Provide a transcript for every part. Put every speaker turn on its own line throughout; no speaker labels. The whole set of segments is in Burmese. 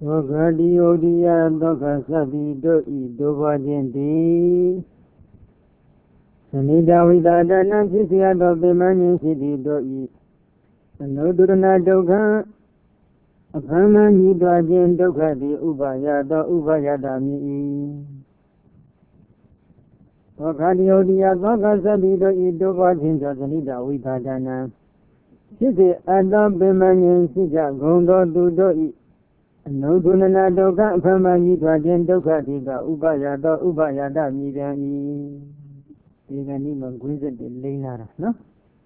သောကတိယုတ်တိယသောကသဗ္ဗိတို့ဤတို့ဘာခြင်းသည်သနိဒဝိတာဒနာဖြစ်เสียသောပေမဉ္စီတိတို့ဤအနုတ္တရဏဒုက္ခအခမ်းမညီတွားခြင်းဒုက္ခသည်ဥပါယသောဥပါယတမည်၏သောကတိယုတ်တိယသောကသဗ္ဗိတို့ဤတို့ဘာခြင်းကြောင့်သနိဒဝိတာဒနာဖြစ်စေအတ္တပေမဉ္စီကြဂုံသောသူတို့ဤအနုဒုနနာဒုက္ခအဖမကြီးထွားခြင်းဒုက္ခတိကဥပါယသောဥပါယတမြည်ပြန်၏ဒီကနေ့မှကွင်းစက်တွေလိမ့်လာတာနော်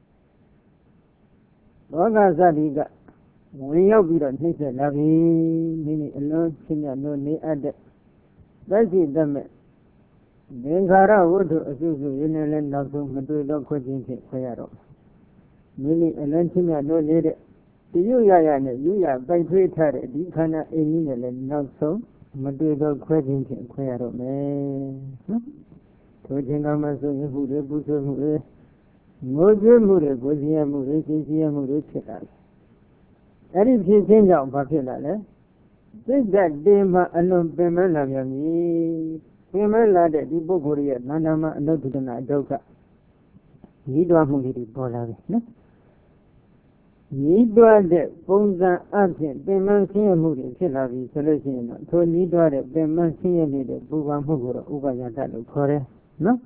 လောကသတ္တိကဝင်ရောက်ပြီးတော့နှိမ့်ဆက်လာပြီမိမိအလုံးချင်းမြတ်လို့နေအပ်တဲ့သက်ရှိတတ်မဲ့သင်္ခါရဝတ္ထုအစုစုရင်းနဲ့လည်းနောက်ဆုံးမတွေ့တော့ခွင့်ခြင်းဖြင့်ခွဲရတော့မိမိအလုံးချင်းမြတ်လို့နေတဲ့ဒီယူရရနဲ့ယူရပိုက်ထွေးထားတဲ့ဒီခန္ဓာအိမ်ကြီးနဲ့လည်းနောက်ဆုံးမတွေ့တော့ခွဲခြင်းဖြင့်ခွဲရတော့မယ်နော်ထိုခြင်းကမှဆိုရင်မှုတွေပူဆွေးမှုတွေငိုကြွေးမှုတွေကိုယ်စီရမှုတွေသိစီရမှုတွေဖြစ်လာတယ်အဲ့ဒီဖြစ်ခြင်းကြောင့်ဘာဖြစ်လာလဲစိတ်ဓာတ်တင်မှအလွန်ပင်မလာပြန်ပြီပင်မလာတဲ့ဒီပုဂ္ဂိုလ်ရဲ့နန္ဒမအနုတ္တနာဒုက္ခညီးတွားမှုတွေပေါ်လာပြီနော်ညီးတွားတဲ့ပုံစံအဖြစ်ပင်မဆင်းရဲမှုတွေဖြစ်လာပြီဆိုလို့ရှိရင်တော့ထိုညီးတွားတဲ့ပင်မဆင်းရဲနေတဲ့ပူပန်မှုကိုတော့ဥပါယတလို့ခေါ်တယ်နော်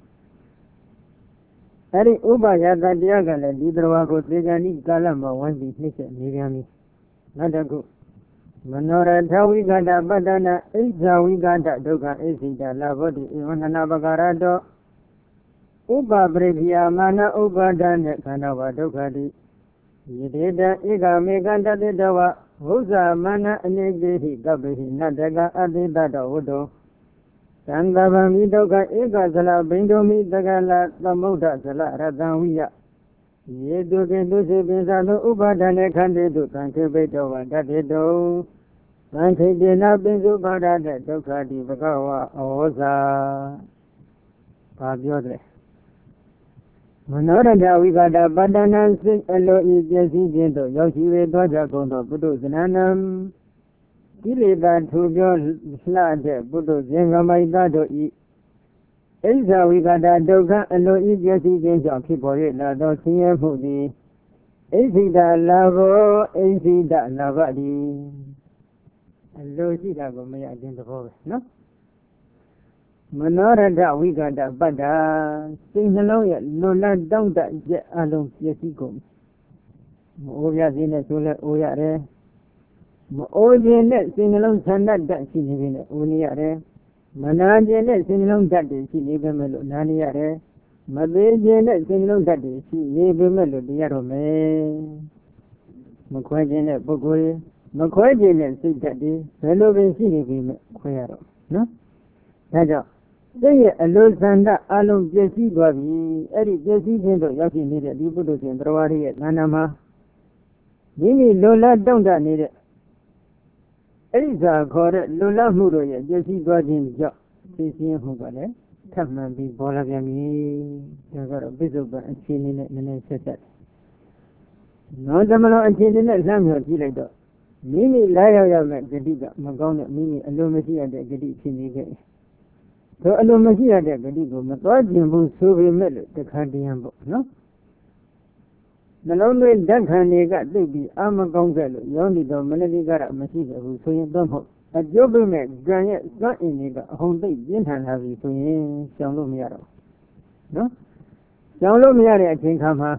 အဲ့ဒီဥပါယတတရားကလည်းဒီတော်ကိုသေဂဏိကာလမှာဝိုင်းပြီးနှိမ့်ဆက်နေပြန်ပြီနောက်တစ်ခုမနောရထဝိကတပတ္တနာဣဇဝိကတဒုက္ခဣသိတလာဘောတိဧဝနနာပကာရတောဥပပရိပိယမာနဥပါဒနဲ့ခန္ဓာဝဒုက္ခတိယေတေတဧကမေကတတေတဝဝုဇ္ဇမာနအနေကိဟိကပ္ပိဟိနတကအတိတတောဝတ္တောသံဃဗံမိဒုက္ခဧကဇလဘိန္ဒုမိတကလသမုဒ္ဒဇလရတံဝိယယေတုကေတုစေပိသသောဥပါဒနဲ့ခန္တေတုသံခေပိတောဝတတေတောသံခေတေနပိစုပါဒတဲ့ဒုက္ခတိဘဂဝအဝဇ္ဇာဘာပြောတယ်မနောရထဝိကတပတ္တနာစိတ်အလိုဤပြည့်စည်ခြင်းတို့ရောက်ရှိ၍သွားကြကုန်သောပုထုဇနနံကိလေသာထူပြောလှတဲ့ပုထုဇဉ်ကမိုက်သားတို့ဤဣဇဝိကတဒုက္ခအလိုဤပြည့်စည်ခြင်းကြောင့်ဖြစ်ပေါ်၍လာသောဆင်းရဲမှုသည်ဣဇိတလာဘောဣဇိတလာဘတိအလိုရှိတာကိုမရခြင်းသဘောပဲနော်မနောရထဝိကတပတ္တာစိတ်နှလုံးရဲ့လွန်လန်းတောင့်တချက်အလုံးပြည့်စည်ကုန်မအိုးပြစည်းနဲ့ဆိုလဲအိုးရတယ်မအိုးခြင်းနဲ့စိတ်နှလုံးဆန္ဒတတ်ရှိနေပြီနဲ့အိုးနေရတယ်မနာခြင်းနဲ့စိတ်နှလုံးတတ်တွေရှိနေပေမဲ့လို့နားနေရတယ်မသေးခြင်းနဲ့စိတ်နှလုံးတတ်တွေရှိနေပေမဲ့လို့တရားတော်မယ်မခွဲခြင်းနဲ့ပုဂ္ဂိုလ်မခွဲခြင်းနဲ့စိတ်တတ်တွေဘယ်လိုပင်ရှိနေပြီမဲ့ခွဲရတော့နော်ဒါကြောင့်စိတ်ရဲ့အလိုဆန္ဒအလုံးပြည့်စည်သွားပြီအဲ့ဒီပြည့်စည်ခြင်းတို့ရောက်ရှိနေတဲ့ဒီပုထုဇဉ်တရားတွေရဲ့ဉာဏ်မှာမိမိလိုလားတောင့်တနေတဲ့အဲ့ဒီသာခေါ်တဲ့လူလမှုတို့ရဲ့ပြည့်စည်သွားခြင်းကြောင့်သိစင်းမှုကလည်းထပ်မှန်ပြီးပေါ်လာပြန်ပြီဒါကတော့ပိဿုပန်အခြေအနေနဲ့နည်းနည်းဆက်ဆက်နောက်သမလောအခြေအနေနဲ့လှမ်းမြော်ကြည့်လိုက်တော့မိမိလာရောက်ရမယ့်ဂတိကမကောင်းတဲ့မိမိအလိုမရှိရတဲ့ဂတိဖြစ်နေခဲ့တို့အလိုမရှိရတဲ့ဂတိကိုမသွားခြင်းဘူးဆိုပေမဲ့လို့တခါတည်းရန်ပေါ့နော်နှလုံးသွင်းဓာတ်ခံတွေကသိပြီးအာမကောင်းခဲ့လို့ယောနိတော်မနတိကရမရှိခဲ့ဘူးဆိုရင်တော့မဟုတ်အကျိုးပေးမဲ့ကံရဲ့စွမ်းအင်တွေကအဟုန်သိပ်ပြင်းထန်လာပြီဆိုရင်ရှောင်လို့မရတော့နော်ရှောင်လို့မရတဲ့အချိန်ခါမှာ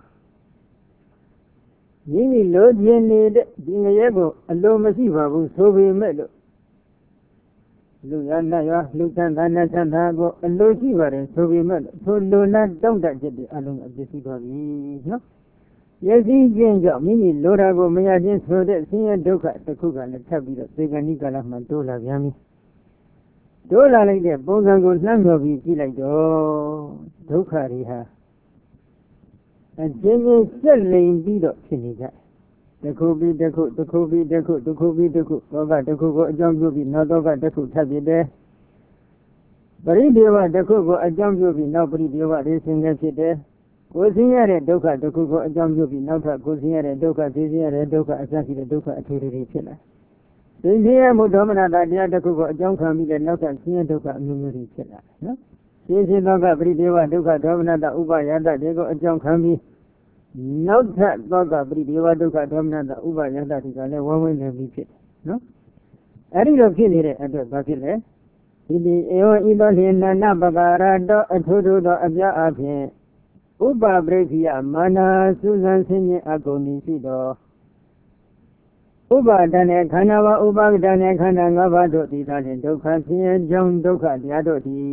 မိမိလိုချင်နေတဲ့ဒီငရဲကိုအလိုမရှိပါဘူးဆိုပေမဲ့လို့လူရနတ်ရလူချမ်းသာနဲ့ချမ်းသာကိုအလိုရှိပါတယ်ဆိုပေမဲ့လို့ထိုလိုလားတောင့်တချက်တွေအလုံးအပြည့်စုံသွားပြီနော်ရည်စည်းခြင်းကြောင့်မိမိလိုတာကိုမရခြင်းဆိုတဲ့ဆင်းရဲဒုက္ခတစ်ခုကလည်းထပ်ပြီးတော့သေဂဏိကာလမှာတိုးလာပြန်ပြီတိုးလာလိုက်တဲ့ပုံစံကိုနှမ်းမြော်ပြီးကြည့်လိုက်တော့ဒုက္ခတွေဟာအချင်းချင်းဆက်လိမ်ပြီးတော့ဖြစ်နေကြတစ်ခုပြီးတစ်ခုတစ်ခုပြီးတစ်ခုတစ်ခုပြီးတစ်ခုသောကတစ်ခုကိုအကြောင်းပြုပြီးနောက်သောကတစ်ခုထပ်ဖြစ်တယ်ပရိဒေဝတစ်ခုကိုအကြောင်းပြုပြီးနောက်ပရိဒေဝတွေဆင်းရဲဖြစ်တယ်ကိုယ်ဆင်းရဲတဲ့ဒုက္ခတစ်ခုကိုအကြောင်းပြုပြီးနောက်ထပ်ကိုယ်ဆင်းရဲတဲ့ဒုက္ခသိဆင်းရဲတဲ့ဒုက္ခအစရှိတဲ့ဒုက္ခအထွေထွေတွေဖြစ်လာဒီဆင်းရဲမှုဒေါမနတာတရားတစ်ခုကိုအကြောင်းခံပြီးတဲ့နောက်ကဆင်းရဲဒုက္ခအမျိုးမျိုးတွေဖြစ်လာတယ်နော်ရှင်းရှင်းသောကပရိဒေဝဒုက္ခဒေါမနတာဥပါယတတွေကိုအကြောင်းခံပြီးနောက်ထပ်သောကပရိဒေဝဒုက္ခဒေါမနတာဥပါယတတွေကလည်းဝဝင်းနေပြီးဖြစ်တယ်နော်အဲ့ဒီလိုဖြစ်နေတဲ့အတွက်ဘာဖြစ်လဲဒီဧဝဤသောလျင်နာနပကာရတောအထုထုသောအပြားအဖြင့်ဥပပရိခိယမာနာစုဇံဆင်းခြင်းအကုန်ဤရှိသောဥပါဒณะခန္ဓာဝဥပါဒณะခန္ဓာ၅ပါးတို့သည်သာလျှင်ဒုက္ခဆင်းရဲကြောင်းဒုက္ခတရားတို့သည်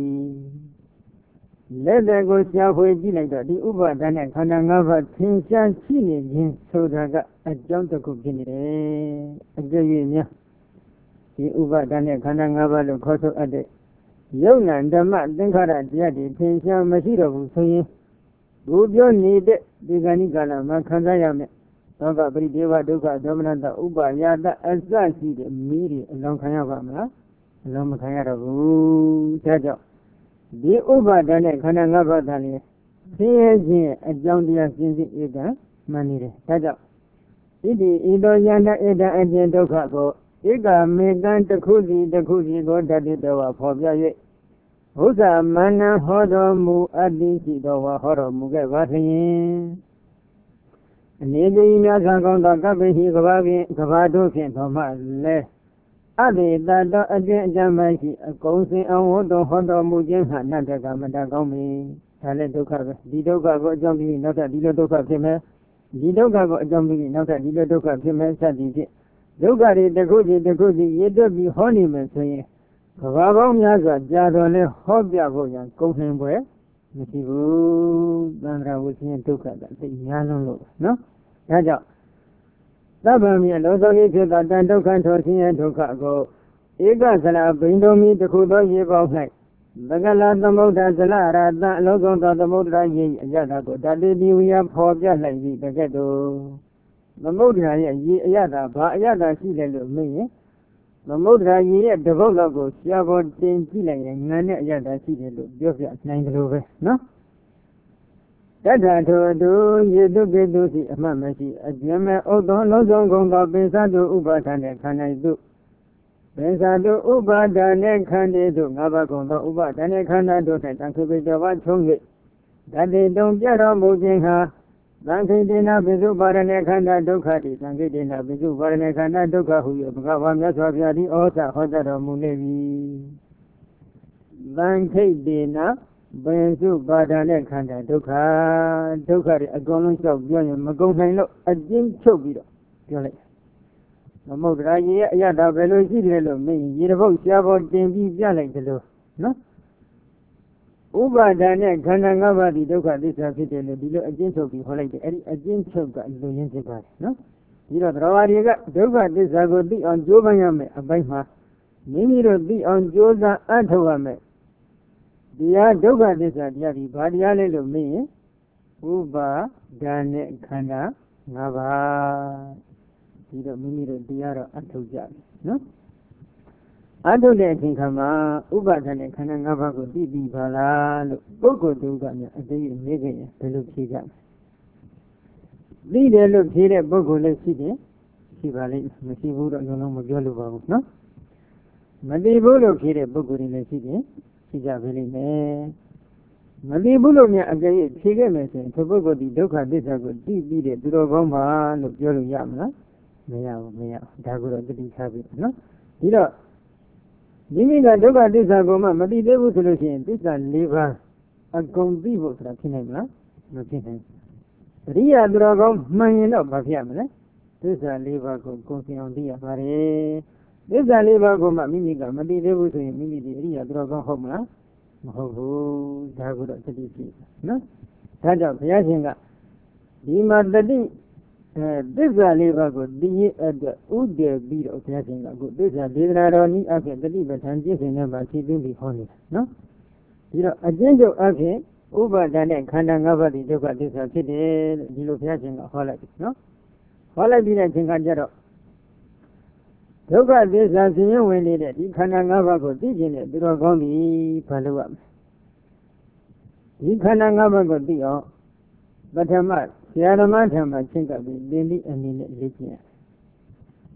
လက်သက်ကိုရှားဖွေကြည့်လိုက်တော့ဒီဥပါဒณะခန္ဓာ၅ပါးသင်ရှားရှိနေခြင်းဆိုတာကအကြောင်းတစ်ခုဖြစ်နေတယ်အကြွေများဒီဥပါဒณะခန္ဓာ၅ပါးလို့ခေါ်ဆိုအပ်တဲ့ယုံနာဓမ္မသင်္ခါရတရားတွေသင်ရှားမရှိတော့ဘူးဆိုရင်ဘုပြောနေတဲ့ဒီကဏိကာလမှာခံစားရမယ်သောကပရိဒေဝဒုက္ခဒေါမနတဥပါယတအစရှိတဲ့မိတွေအလောင်းခံရပါမလားအလောင်းမခံရတော့ဘူးဒါကြောင့်ဒီဥပါဒနဲ့ခန္ဓာ၅ပါးသာလျှင်ဆင်းရဲခြင်းအကြောင်းတရားရှင်းရှင်းဧကမှန်နေတယ်ဒါကြောင့်ဤသောယန္တဧတအပြင်ဒုက္ခကိုဧကမေကံတစ်ခုစီတစ်ခုစီကိုတတိတောဖော်ပြ၍ဘုရားမန္နဟောတော်မူအတ္တိရှိတော်ဝါဟောတော်မူခဲ့ပါလျင်အနေကြီးများစွာကောင်းသောကပ္ပိဟိကဘာဖြင့်ကဘာတို့ဖြင့်တော်မှလဲအဘိတတောအကျင့်အကြံမရှိအကုန်စင်အောင်ဝတ်တော်ဟောတော်မူခြင်းဟာနတ္တကမတကောင်းပြီဒါလည်းဒုက္ခပဲဒီဒုက္ခကိုအကြောင်းပြီးနောက်ထပ်ဒီလိုဒုက္ခဖြစ်မယ်ဒီဒုက္ခကိုအကြောင်းပြီးနောက်ထပ်ဒီလိုဒုက္ခဖြစ်မယ်စသည်ဖြင့်ဒုက္ခတွေတစ်ခုစီတစ်ခုစီရည်တွက်ပြီးဟောနေမယ်ဆိုရင်ကဘာပေါင်းများစွာကြာတော်လဲဟောပြဖို့ရန်ကုန်နိုင်ပွဲမရှိဘူးသံဃာဝိသင်းဒုက္ခကသိများလုံးလို့နော်ဒါကြောင့်သဗ္ဗံမြေလောသောကြီးဖြစ်သောတန်ဒုက္ခထောဆင်းရဲဒုက္ခကိုဧကဇလဘိန္ဒုံမီတစ်ခုသောရေပေါင်း၌သကလသမုဒ္ဒဇလရတအလောကုံသောသမုဒ္ဒရာရေအယတာကိုဓာတိတိဝိယဖော်ပြလိုက်ပြီးတကဲ့သို့သမုဒ္ဒရာရဲ့ရေအယတာဘာအယတာရှိတယ်လို့မေးရင်သမုဒ္ဒရာရေရဲ့တပုတ်လောက်ကိုရှားပေါ်တင်ကြည့်လိုက်ရင်ငန်းနဲ့အယတာရှိတယ်လို့ပြောပြနိုင်တယ်လို့ပဲနော်တထထိုသူယေတုကေတုစီအမှတ်မရှိအကျဉ်းမဲ့ဥဒ္ဒောလုံးစုံကုန်သောပိသတုဥပါဒณะခန္ဓာတုပိသတုဥပါဒณะခန္ဓာတုငါးပါးကုန်သောဥပါဒณะခန္ဓာတို့၌တံခိပိတောဝချုံ၍ဓာတိတုံပြတော်မူခြင်းဟာသံခိတေနပိစုပါဒณะခန္ဓာဒုက္ခတိသံခိတေနပိစုပါဒณะခန္ဓာဒုက္ခဟု၍ဘဂဝါမြတ်စွာဘုရားသည်ဩဇာဟောကြားတော်မူလေပြီသံခိတေနပိစုပါဒณะခန္ဓာဒုက္ခတွေအကုန်လုံးလျှောက်ပြောရင်မကုန်နိုင်လို့အကျဉ်းချုပ်ပြီးတော့ပြောလိုက်သမုဒ္ဒရာရေရဲ့အရသာဘယ်လိုရှိတယ်လို့မင်းရေတစ်ပုတ်ရှားပေါ်တင်ပြီးပြလိုက်တယ်လို့နော်ဥပါဒနဲ့ခန္ဓာ၅ပါးဒီဒုက္ခသစ္စာဖြစ်တယ်လို့ဒီလိုအကျဉ်းချုပ်ပြီးဟောလိုက်တယ်အဲ့ဒီအကျဉ်းချုပ်ကလူရင်းဖြစ်ပါတယ်နော်ပြီးတော့တရားတွေကဒုက္ခသစ္စာကိုသိအောင်ကြိုးပမ်းရမယ်အပိုင်းမှာမိမိတို့သိအောင်ကြိုးစားအထောက်ရမယ်တရားဒုက္ခသစ္စာတရားဒီဘာတရားလဲလို့မေးရင်ဥပါဒနဲ့ခန္ဓာ၅ပါးဒီတော့မိမိတို့တရားတော့အထောက်ကြတယ်နော်အထုတ်တဲ့အချိန်ခါမှာဥပါဒနဲ့ခန္ဓာ၅ပါးကိုသိပြီးပါလားလို့ပုဂ္ဂိုလ်တို့ကများအတိအမေးခင်ဘယ်လိုဖြေကြမလဲသိတယ်လို့ဖြေတဲ့ပုဂ္ဂိုလ်လည်းရှိတယ်ရှိပါလိမ့်မရှိဘူးတော့လုံးလုံးမပြောလို့ပါဘူးနော်မသိဘူးလို့ဖြေတဲ့ပုဂ္ဂိုလ်တွေလည်းရှိတယ်ရှိကြပါလိမ့်မယ်မသိဘူးလို့များအကြိမ်ဖြေခဲ့မယ်ဆိုရင်ဒီပုဂ္ဂိုလ်ဒီဒုက္ခသစ္စာကိုသိပြီးတဲ့သူတော်ကောင်းပါလို့ပြောလို့ရမလားမရဘူးဒါကိုတော့သတိထားပြီးနော်ဒီတော့မိမိကဒုက္ခသစ္စာကိုမှမသိသေးဘူးဆိုလို့ရှိရင်သစ္စာ၄ပါးအကုန်သိဖို့ဆိုတာဖြစ်နိုင်မလားမဖြစ်နိုင်အရိယာသူတော်ကောင်းမှန်ရင်တော့မဖြစ်ရမလဲသစ္စာ၄ပါးကိုကိုယ်စင်အောင်သိရပါတယ်သစ္စာ၄ပါးကိုမှမိမိကမသိသေးဘူးဆိုရင်မိမိဒီအရိယာသူတော်ကောင်းဟုတ်မလားမဟုတ်ဘူးဒါကိုတော့သတိရှိနော်ဒါကြောင့်ဘုရားရှင်ကဒီမှာတတိသစ္စာ၄ပါးကိုသိရအတွက်ဥတည်ပြီးတော့ဘုရားရှင်ကအခုသစ္စာဒေသနာတော်နည်းအဖြစ်တတိပဋ္ဌာန်ကျင့်စဉ်နဲ့ပါဖြည့်သွင်းပြီးဟောနေတာနော်ဒီတော့အကျဉ်းချုပ်အဖြစ်ဥပါဒနဲ့ခန္ဓာ၅ပါးဒီဒုက္ခသစ္စာဖြစ်တယ်လို့ဒီလိုဘုရားရှင်ကဟောလိုက်ပြီနော်ဟောလိုက်ပြီးတဲ့အချိန်ကကျတော့ဒုက္ခသစ္စာဆင်းရဲဝင်နေတဲ့ဒီခန္ဓာ၅ပါးကိုသိခြင်းနဲ့သူတော်ကောင်းပြီဘာလို့ရမလဲဒီခန္ဓာ၅ပါးကိုသိအောင်ပထမဆရာဓမ္မထံမှာရှင်းကပ်ပြီးသင်္တိအနေနဲ့လေ့ကျင့်ရ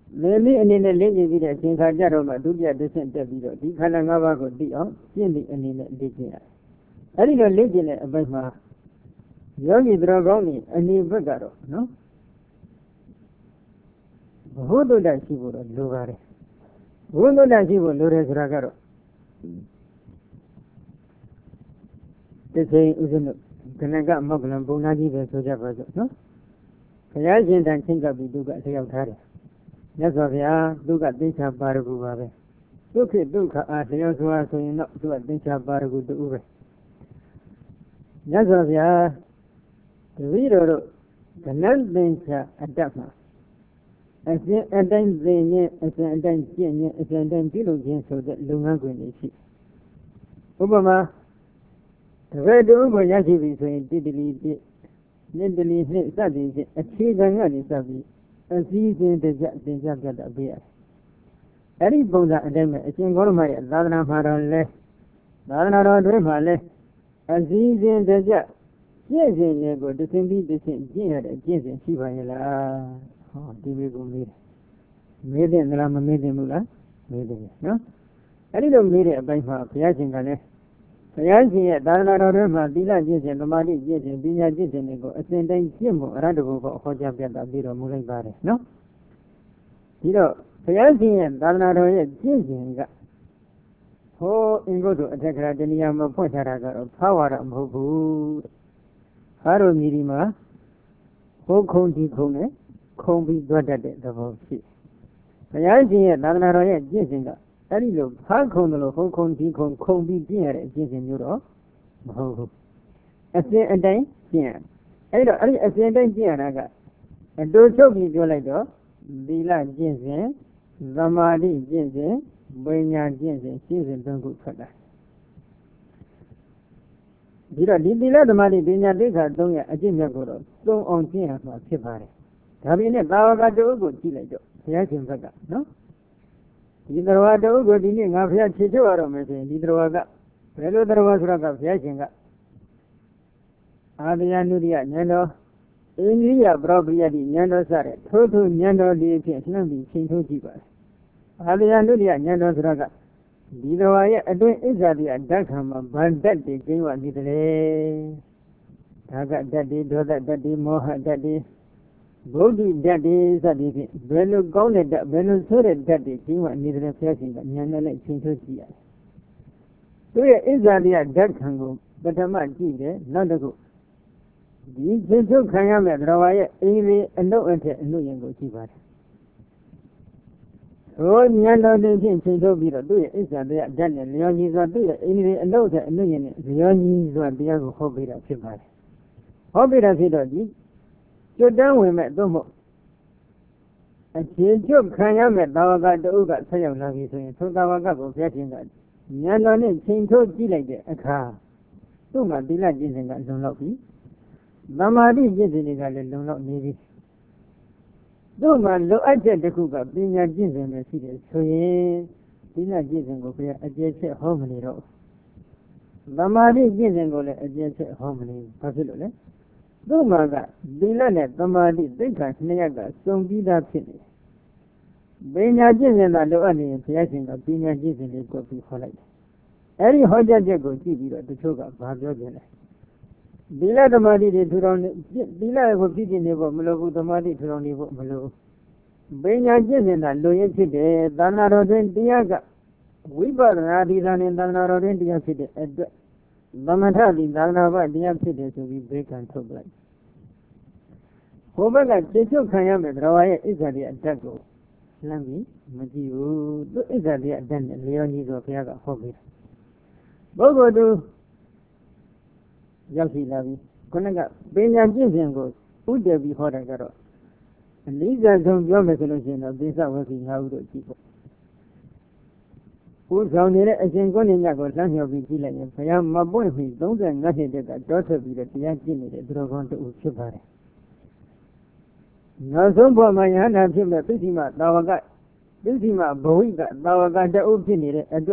Lemi and in the lady with a king Kajaroma, Duja descent video, the Kalanavago, the Cindy and in the Ligia. I didn't know Ligia about my Yogi Dragoni and the Vagaro, no? Who do that she would have Lugare? Who do that she would Lures Ragaro? They say, Kanaga Moglan Bonaji, the Soja, no? Kayajan and think of the Duga, say out Harry. That's what we are, Duga Dincha Baragu. Look at Duka as the Yosua, so you not do a Dincha Baragu to Ube. That's what we are, the reader, the non Dincha Adama. As then they as then Jin, as then Pilogen, so that Lungagun is. Obama, the red Uber Yaji, saying, diddly, Nindly, studies, a cheese and honey study. A season the Jab got a beer. Any Boda and them, a single my Ladana Harale, Ladana Dremale, a season the Jab. Yes, they go to send the same dinner at Jason Shiva. Oh, Divigo made. Made in Rama made him, made him, no? I didn't made it by my Piazin. Piazin at Dana Rama, Dila Jason, Nomadi Jason, Vina Jason, go attending Jimbo, Randavo for Hojab at a bit of Mulay Barre, no? You know, Piazin and Dana Jason got. Oh, in go to attack Radiniam Pontaraga of power of Hobu. Haro Mirima, Ho Condi Cone, Combi Dodade, the whole ship. Piazin and Dana Jason got. I look, how come the Hong Kong Deacon Combi dear at Jason Euro? Oh, I say a day, yeah. I say a day, dear, I got. And don't show me your letter. Villa Jason, Zamadi Jason, Boyna Jason, season don't go for that. Did the money being a little don't a ginger go, so on Tia for Tipari. Having a Baga do good, Tilajo, Yakin Vaga, no? Either was the good in Afia Chichuaro, neither was that. Whether there was Raga Fiachinga. Avianuria, Nano, India, Brobria, Nano Sare, Toto Nano, the Pianan, Chinto Jiba. Avianuria, Nano Raga. Neither I doing exactly a Dakham, but that day came on the Taga Daddy, do that Daddy, Moha Daddy. Body that is a living. When you go at that, when you saw that daddy, you want neither a person but Yana like Chinto Gia. So is that the dead tango, but a man here, not a go. The Chinto Kayam, Rawaya, Amy, and no enter, no young Chiva. Oh, Yana didn't Chinto Vira do it, is that they are done, and Leonis are doing it, and no, that million, Leonis are the other hobby of Chiva. Hobby of it, so down we met Domo. And she took Kayam, Bawaga, the Uga, Sayam Lavi, so Bawaga was getting that. Yanon seemed to delay a car. So my delight is in that Zonopi. Mamadi is in that Zonop Navy. Though my low I said the Kuga, being a jeans in the city, so yes, Dina Jason go here, a jet set homely road. Mamadi Jason go a jet set homely, possibly. Though my God, Dilanet, Mamadi, they can't never so be that finish. Being a jeans and the only placing of being a jeans in the copy for light. Any Hoja Jago TV to choke up Bajojan. Dila the Madi to run, Dila was beating never Malogu, the Madi to run Malo. Being a jeans and the Loyan City, Danaro Diaga. We bought Radidan and Danaro India City at Bamatadi, Danava, Diam City to be break and so black. However, Chicho Kayam and Rawaya is a Jago. Slami, Maju, is a then Leonis of Yaga Hobby. Bogo do Yaki Lavi, Konaga, Benya Jason goes, who there be Horagaro. And these are some your resolution of this are working out of people. Who found it as in going in Yago, Lanny of the Gillian, Payam, my boy, who don't and nothing that a daughter be the Yakin, the Drogon to Uchubare. Now, some for my hand have him a Pissima, Nawaga, Pissima, Boiga, Nawaga, the Upini, and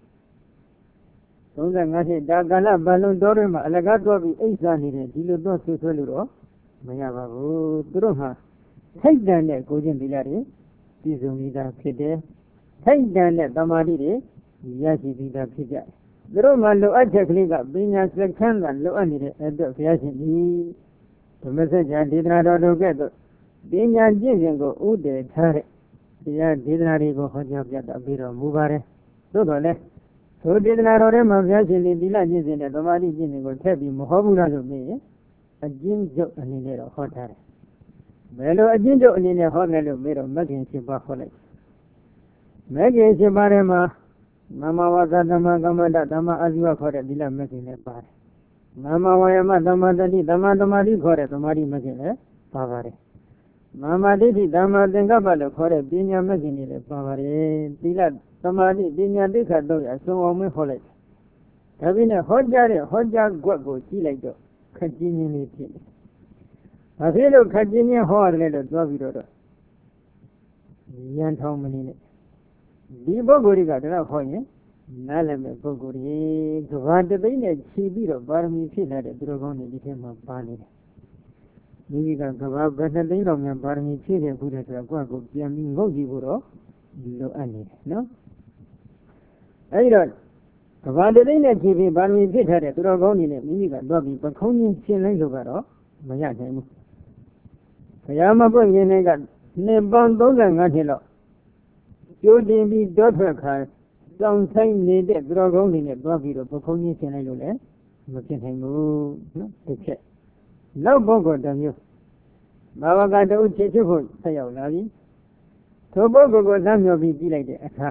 so then I said, Dagala, Balon Dorima, Alagato, Isani, Dilo Dos Soluro, Mayava, Droma. Take down that Gojin Villari, ပြည်စုံနေတာဖြစ်တယ်ထိုက်တန်တဲ့သမာဓိတွေရရှိပြီးသားဖြစ်ကြတယ်သူတို့မှလိုအပ်ချက်ကလေးကပညာစက္ခန်းကလိုအပ်နေတဲ့အတွက်ဘုရားရှင်ဒီဓမ္မစကြာဒေသနာတော်တို့ကဲ့သို့ပညာကျင့်စဉ်ကိုဥတည်ထားတဲ့တရားဒေသနာတွေကိုဟောကြားပြသပြီးတော်မူပါတယ်သို့တော်လည်းထိုဒေသနာတော်ထဲမှာဘုရားရှင်ဒီသီလကျင့်စဉ်နဲ့သမာဓိကျင့်စဉ်ကိုထည့်ပြီးမဟောဘူးလားလို့မေးရင်အကျဉ်းချုပ်အနေနဲ့တော့ဟောထားတယ်ဘယ်လိုအကျဉ်းချုပ်အနေနဲ့ဟောတယ်လို့မေးတော့မဂ္ဂင်7ပါးဟောလိုက်မဂ္ဂင်7ပါးထဲမှာမမဝါစာသမကမ္မတသမအာဇီဝခေါ်တဲ့သီလမဂ္ဂင်လည်းပါတယ်မမဝါယမသမတတိသမသမာဓိခေါ်တဲ့သမာဓိမဂ္ဂင်လည်းပါပါတယ်မမဒိဋ္ဌိသမသင်္ကပ္ပလို့ခေါ်တဲ့ပညာမဂ္ဂင်တွေလည်းပါပါတယ်သီလသမာဓိပညာတိခတ်တို့ရအစုံအောင်မဟောလိုက်ဒါပြီးနဲ့ဟောကြားတဲ့ဟောကြားကွက်ကိုကြည့်လိုက်တော့ခက်ကြီးင်းလေးဖြစ်တယ်။ဘာဖြစ်လို့ခက်ကြီးင်းဟောရတယ်လို့ပြောပြီးတော့ရန်ထောင်းမနေနဲ့ဒီပုဂ္ဂိုလ်တွေကတော့ဟောရင်နားလည်မဲ့ပုဂ္ဂိုလ်တွေကဘာတသိန်းနဲ့ခြီးပြီးတော့ပါရမီဖြစ်လာတဲ့သူတော်ကောင်းတွေဒီထဲမှာပါနေတယ်။ဒီကကဘာဘယ်နှသိန်းလောက်များပါရမီဖြည့်တဲ့ခုတည်းဆိုတော့ကိုယ့်ကိုပြန်ပြီးငုတ်ကြည့်ဖို့တော့လိုအပ်နေတယ်နော်။အဲဒီတော့ကဘာတသိန်းနဲ့ခြီးပြီးပါရမီဖြစ်ထားတဲ့သူတော်ကောင်းတွေနဲ့မိမိကတော့ပြီးပခုံးချင်းရှင်းလိုက်လို့ကတော့မရနိုင်ဘူး။ဘုရားမပွင့်ခင်ကနှစ်ပေါင်း35နှစ်လောက်ကျိုးတင်ပြီးတောထွက်ခါစောင့်ဆိုင်နေတဲ့သူတော်ကောင်းတွေနဲ့တွားပြီးတော့ပခုံးချင်းရှင်းလိုက်လို့လည်းမဖြစ်နိုင်ဘူးနော်တစ်ချက်နောက်ပုဂ္ဂိုလ်တစ်မျိုးဘာဝကတူချစ်ချစ်ဖို့ဆက်ရောက်လာပြီထိုပုဂ္ဂိုလ်ကိုသမ်းမြော်ပြီးပြီးလိုက်တဲ့အခါ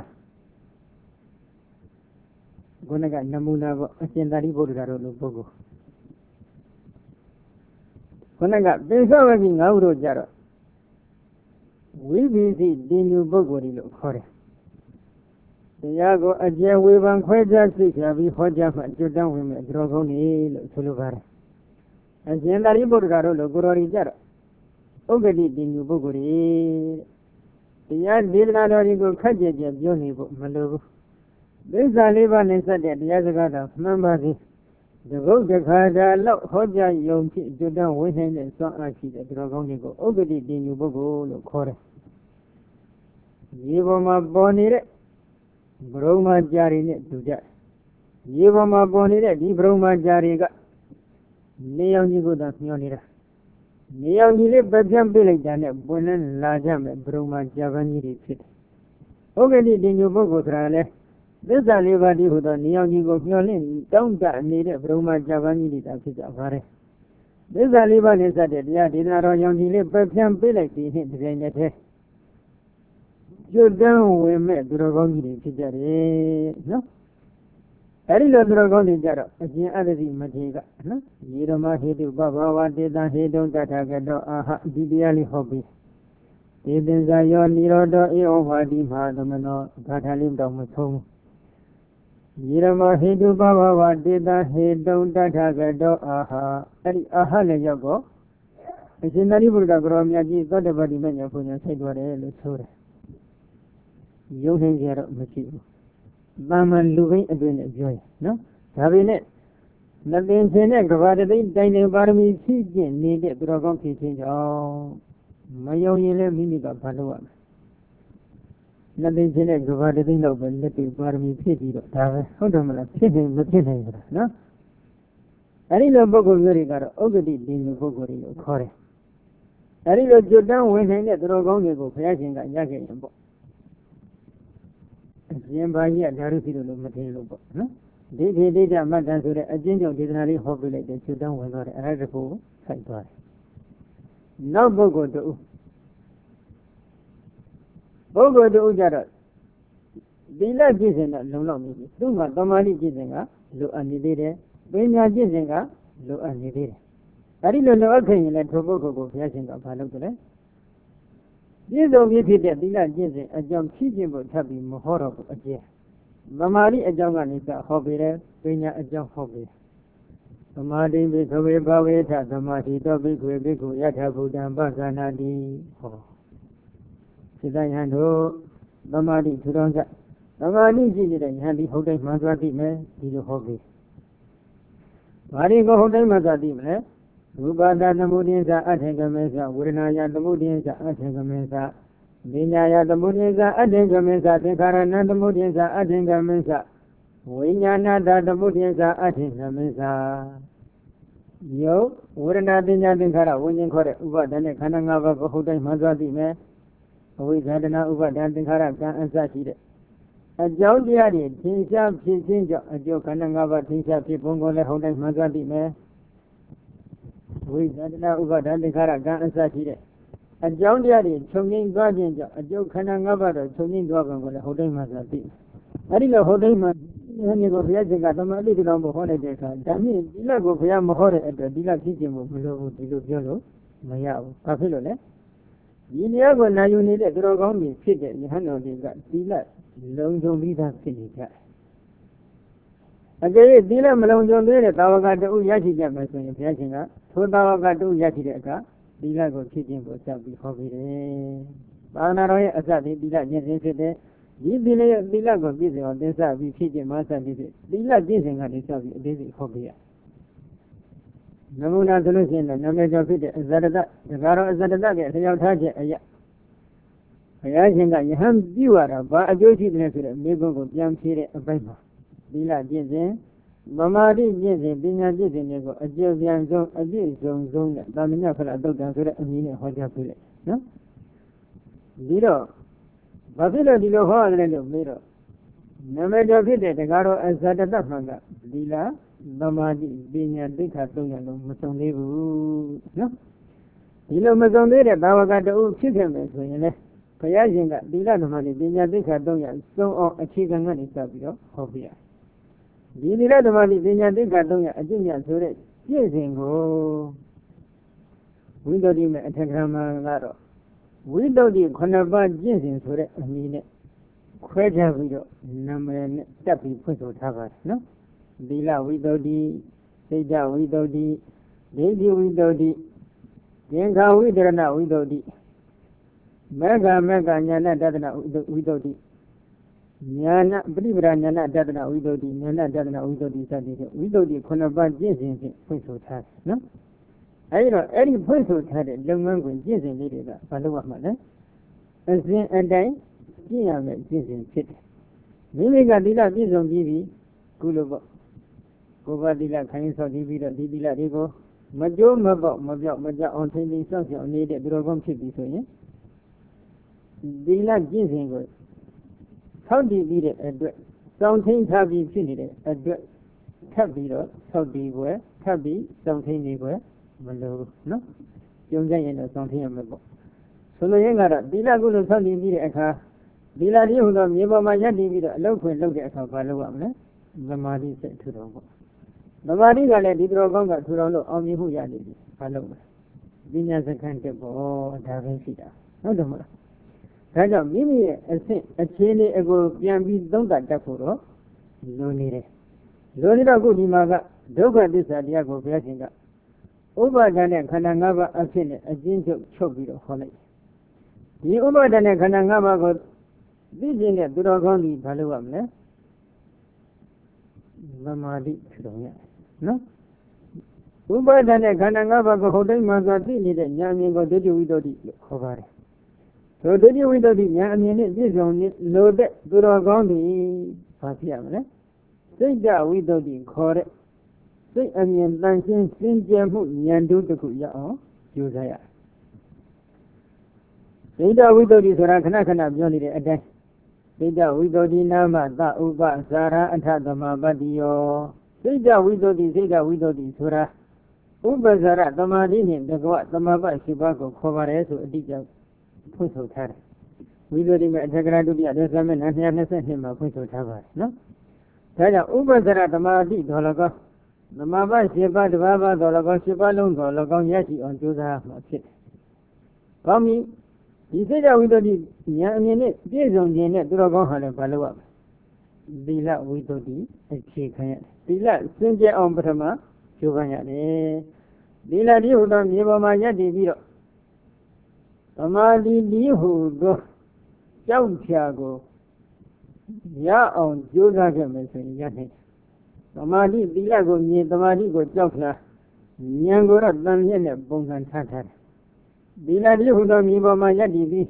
ခုနကနမူနာပေါ့အရှင်သာရိပုတ္တရာတို့လိုပုဂ္ဂိုလ်ခုနကပိဿဝတိ၅ခုတို့ကြတော့ဝိပစ္စည်းတင်ညူပုဂ္ဂိုလ်တွေလို့ခေါ်တယ်တရားကိုအကျယ်ဝေဖန်ခွဲခြားသိချပြီးဟောကြားမှကျွတ်တန်းဝင်မဲ့ကြောကောင်းနေလို့ဆိုလိုပါတယ်အရှင်သာရိပုတ္တရာတို့လိုကိုရော်ရီကြတော့ဥက္ကဋိတင်ညူပုဂ္ဂိုလ်တွေတရားဒေသနာတော်တွေကိုခက်ကြဲကြဲပြောနေဖို့မလိုဘူးသစ္စာလေးပါးနဲ့စတဲ့တရားစကားတော်မှန်ပါစေတကုတ်တခါတာလောက်ဟောကြားယုံဖြင့်ကျွတ်တန်းဝင်နိုင်တဲ့စွမ်းအားရှိတဲ့ကြောကောင်းတွေကိုဥက္ကဋိတင်ညူပုဂ္ဂိုလ်လို့ခေါ်တယ်ဒီပေါ်မှာပေါ်နေတဲ့ဘုံမာကြာရီနဲ့တူကြရေပေါ်မှာပေါ်နေတဲ့ဒီဘုံမာကြာရီကနေရောင်ကြီးကိုသာမျှော်နေတာနေရောင်ကြီးလေးပဲပြန့်ပြလိုက်တာနဲ့ပွင့်လန်းလာကြမဲ့ဘုံမာကြာပန်းကြီးတွေဖြစ်တယ်။ဥက္ကဋ္ဌတင်ညိုပုဂ္ဂိုလ်ဆိုတာလေသစ္စာလေးပါးတည်းဟူသောနေရောင်ကြီးကိုမျှော်လင့်တောင်းတနေတဲ့ဘုံမာကြာပန်းကြီးတွေသာဖြစ်ကြပါတယ်။သစ္စာလေးပါးနဲ့စတဲ့တရားဒေသနာတော်ရောင်ကြီးလေးပဲပြန့်ပြလိုက်ပြီးနှင့်တပြိုင်တည်းကျွတ်တန်းဝင်မဲ့သူတော်ကောင်းကြီးတွေဖြစ်ကြတယ်နော်အဲဒီလိုသူတော်ကောင်းတွေကြတော့အရှင်အတ္တိမထေရနော်ယေရမဟေတုပဘဝတေတံဟေတုတထကတောအာဟဒီတရားလေးဟောပြီးဒေသင်္ဇာယောနိရောဓဧဝဘာတိမဟာသမနောဂါထာလေးတော့မဆုံးယေရမဟေတုပဘဝတေတံဟေတုတထကတောအာဟအဲဒီအာဟနဲ့ရောက်တော့အရှင်သာရိပုတ္တရာကရောမြတ်ကြီးသောတပတိမညာဘုရားဆိုင်တော်တယ်လို့ဆိုတယ်ယုံနိုင်ကြတော့မရှိဘူး။တာမန်လူဘိန်းအတွင်းနဲ့ပြောရင်နော်။ဒါပေမဲ့မသိင်ခြင်းနဲ့ကဘာတသိန်းတိုင်တိုင်ပါရမီဖြည့်ကျင့်နေတဲ့သူတော်ကောင်းဖြစ်ခြင်းကြောင့်မယုံရင်လည်းမိမိကဘာလုပ်ရမလဲ။မသိင်ခြင်းနဲ့ကဘာတသိန်းတော့ပဲလက်တွေ့ပါရမီဖြည့်ပြီးတော့ဒါပဲဟုတ်တယ်မလားဖြစ်နေမဖြစ်နိုင်ဘူးနော်။အဲဒီလိုပုဂ္ဂိုလ်မျိုးတွေကတော့ဥက္ကဋ္ဌတင်လူပုဂ္ဂိုလ်တွေလို့ခေါ်တယ်။အဲဒီလိုကျွတ်တန်းဝင်နိုင်တဲ့သူတော်ကောင်းတွေကိုဘုရားရှင်ကရခဲ့ရင်ပေါ့အရှင်ဘာကြီးကဓာရုစီလို့မထင်လို့ပေါ့နော်ဒီဒိဋ္ဌမတ္တန်ဆိုတဲ့အကျဉ်းချုပ်ဒေသနာလေးဟောပြလိုက်တဲ့ကျွတ်တန်းဝင်သွားတယ်အဲ့ဒါတခုစိုက်သွားတယ်နောက်ပုဂ္ဂိုလ်တူကြတော့သီလပြည့်စုံတဲ့လုံလောက်နေပြီသူ့မှာသမာဓိပြည့်စုံကလိုအပ်နေသေးတယ်ပညာပြည့်စုံကလိုအပ်နေသေးတယ်အဲဒီလိုအပ်ခင်ရင်လည်းထိုပုဂ္ဂိုလ်ကိုဘုရားရှင်ကဘာလုပ်တယ်လဲပြည့်စုံပြီးဖြစ်တဲ့သီလကျင့်စဉ်အကြောင်းဖြည့်ခြင်းကိုထပ်ပြီးမဟောတော့ဘူးအကျဉ်းသမာဓိအကြောင်းကနေစဟောပေးတယ်ပညာအကြောင်းဟောပေးတယ်သမာဓိဘိခဝေဘဝေထသမာဓိတောဘိခဝေဘိက္ခုယထာဘုဒ္ဓံပသနာတိဟောစိတ္တယံတို့သမာဓိထူထောင်ကြသမာဓိရှိနေတဲ့ယဟန်ဒီဟုတ်တိုင်းမှန်စွာသိမယ်ဒီလိုဟောပေးဘာဒီကိုဟုတ်တိုင်းမှန်စွာသိမလဲရူပတာသမုဒိယအထေကမေသဝေဒနာယသမုဒိယအထေကမေသ Vinyaya Tamudinsa Adingamisa Tinkarana Tamudinsa Adingamisa Vinyana Tamudinsa Adingamisa Yo, Urana Dinya Tinkara, Winning Kore, Uba, Dane Kananga, Hudan Mazati me, Wizadana Uba Dan Tinkara, and Sachide. A Joe Diadi, Tinsha, Tinja, a Joe Kananga, Tinsha, Pongola, Hudan Mazati me, Wizadana Uba Dan Tinkara, and Sachide. A Joe Diadi, Chonging Guardian, a Joe Kananga, Chonging Guardian, Hudan Mazati. I didn't know Hudan. Any of the Yagan, little on the holiday. Dami, Dilago, Yamahore at the Dila Kitchen of Milo, Mayao, Papilone. Yiniago, now you need a drogombi, figure, you handle the Dila, long don't be that silly cat. Again, Dila Malone don't do it, our got the Uyachi Jamas when you're catching up. So our got the Uyachi, Dilago kitchen was up before we. Banaro, as I did, Dila, yes, Dila go busy on this side, we feed him master visit. Dila dissing on this of busy hobby. Namuna solution, the number of it, Zadada, the Garo Zadada, the Altaja, a Yashinga, you have viewer, but a Joshi Nesser, Migo, Jam Siri, a paper. Dila dissing, Mamadi dissing, Dina dissing, a Jovian zone, a zone, Damina for a dog and a minute, Hoja. No? Zero. Babylon Dilo Hall and Miro. Namada Vide, the Garo and Zadada Manga, Dila, Namadi, being a big cartoon and Masondevu. No? Dilo Mazondere, Bawaga, the old chicken, Payajinga, Dila Namadi, being a big cartoon and so on a chicken money sabio, Hobia. Dila Namadi, being a big cartoon, a junior to it. Yes, go. We don't even attack Ramagaro. We don't need Conaba Jinsin for it. I mean, quite a video, number Tapi Puto Tavas, no? Dila widow di, Seja widow di, Lady widow di, Yenga widana widow di, Mega Nyana Dadana widow di, Yana, Bribra Yana Dadana widow di, Yana Dadana widow di, widow di Conaba Jinsin Puto Tas, no? I know any person had a young man with Jinsin leader, Paloma, and then and then, Jinsin fit. Maybe got Dila Dizon Bibi, Gulubo, Gova Dila Kains of Dibida, Dibila Digo, Majo Maja on sending something on needed Drogom Chippy, so yeah. Dila Jinsin goes. How do you beat it at the something have you finished at the Tabby, so be where, Tabby, something they were. No? Young Jay or something of the book. So the younger Dila Gulu Sunday meet a car. Dila Yuda, Yeva Mayadi with a local look at her Paluam, the Madi said to the book. The Madi got a Didrogonga to Rolo on the Huyadi, Paloma. Dinas a cantable, Davensita. No, the more. Raja, maybe a chain ago, Yambi don't that Dapuro. Lonire. Lonira Gudimaga, Doga this idea go blessing. Over than a Kanangava Asin, a ginger chobby honey. The over than a Kanangava got this in a Duragoni Paluam, Mamadi, no? Over than a Kanangava got holding Mazati, and Yami got did you with the Hovari. So did you with the Yami, this only loaded Duragoni Pasiam, say that with the correct. Say, I mean, dancing, sing, and do the Kuya, Josiah. Say that we do this, or I cannot join it a day. Say that we do the Nama, that Uba, Zara, and Tadama Badio. Say that we do this, say that we do this, Sura. Uba Zara, the Madini, the Goat, the Maba, Shibago, Covares, or Dija, Pusso Tar. We do the Jagra to the other women, and they have sent him a Pusso Tavas, no? Tell Uba Zara, the Madi, Dolago. The Maba Shiba, the Baba, Dolago, Shiba, Lungo, Logon Yashi on Judah, fit. Tommy, he said that we don't need Yamin, there's on the net, Drogon, and Palua. Dila, we don't need a chicken. Dila, Sinja on Brahma, Juvanya. Dila, you don't give my Yadi. Amadi, who go, Young Tiago, Ya on Judah, Yamin. Tamadi Dilago near Tamadi go Jokla, Yangora Daniel Bongan Tatar. Dila Huda Miba Mayadi,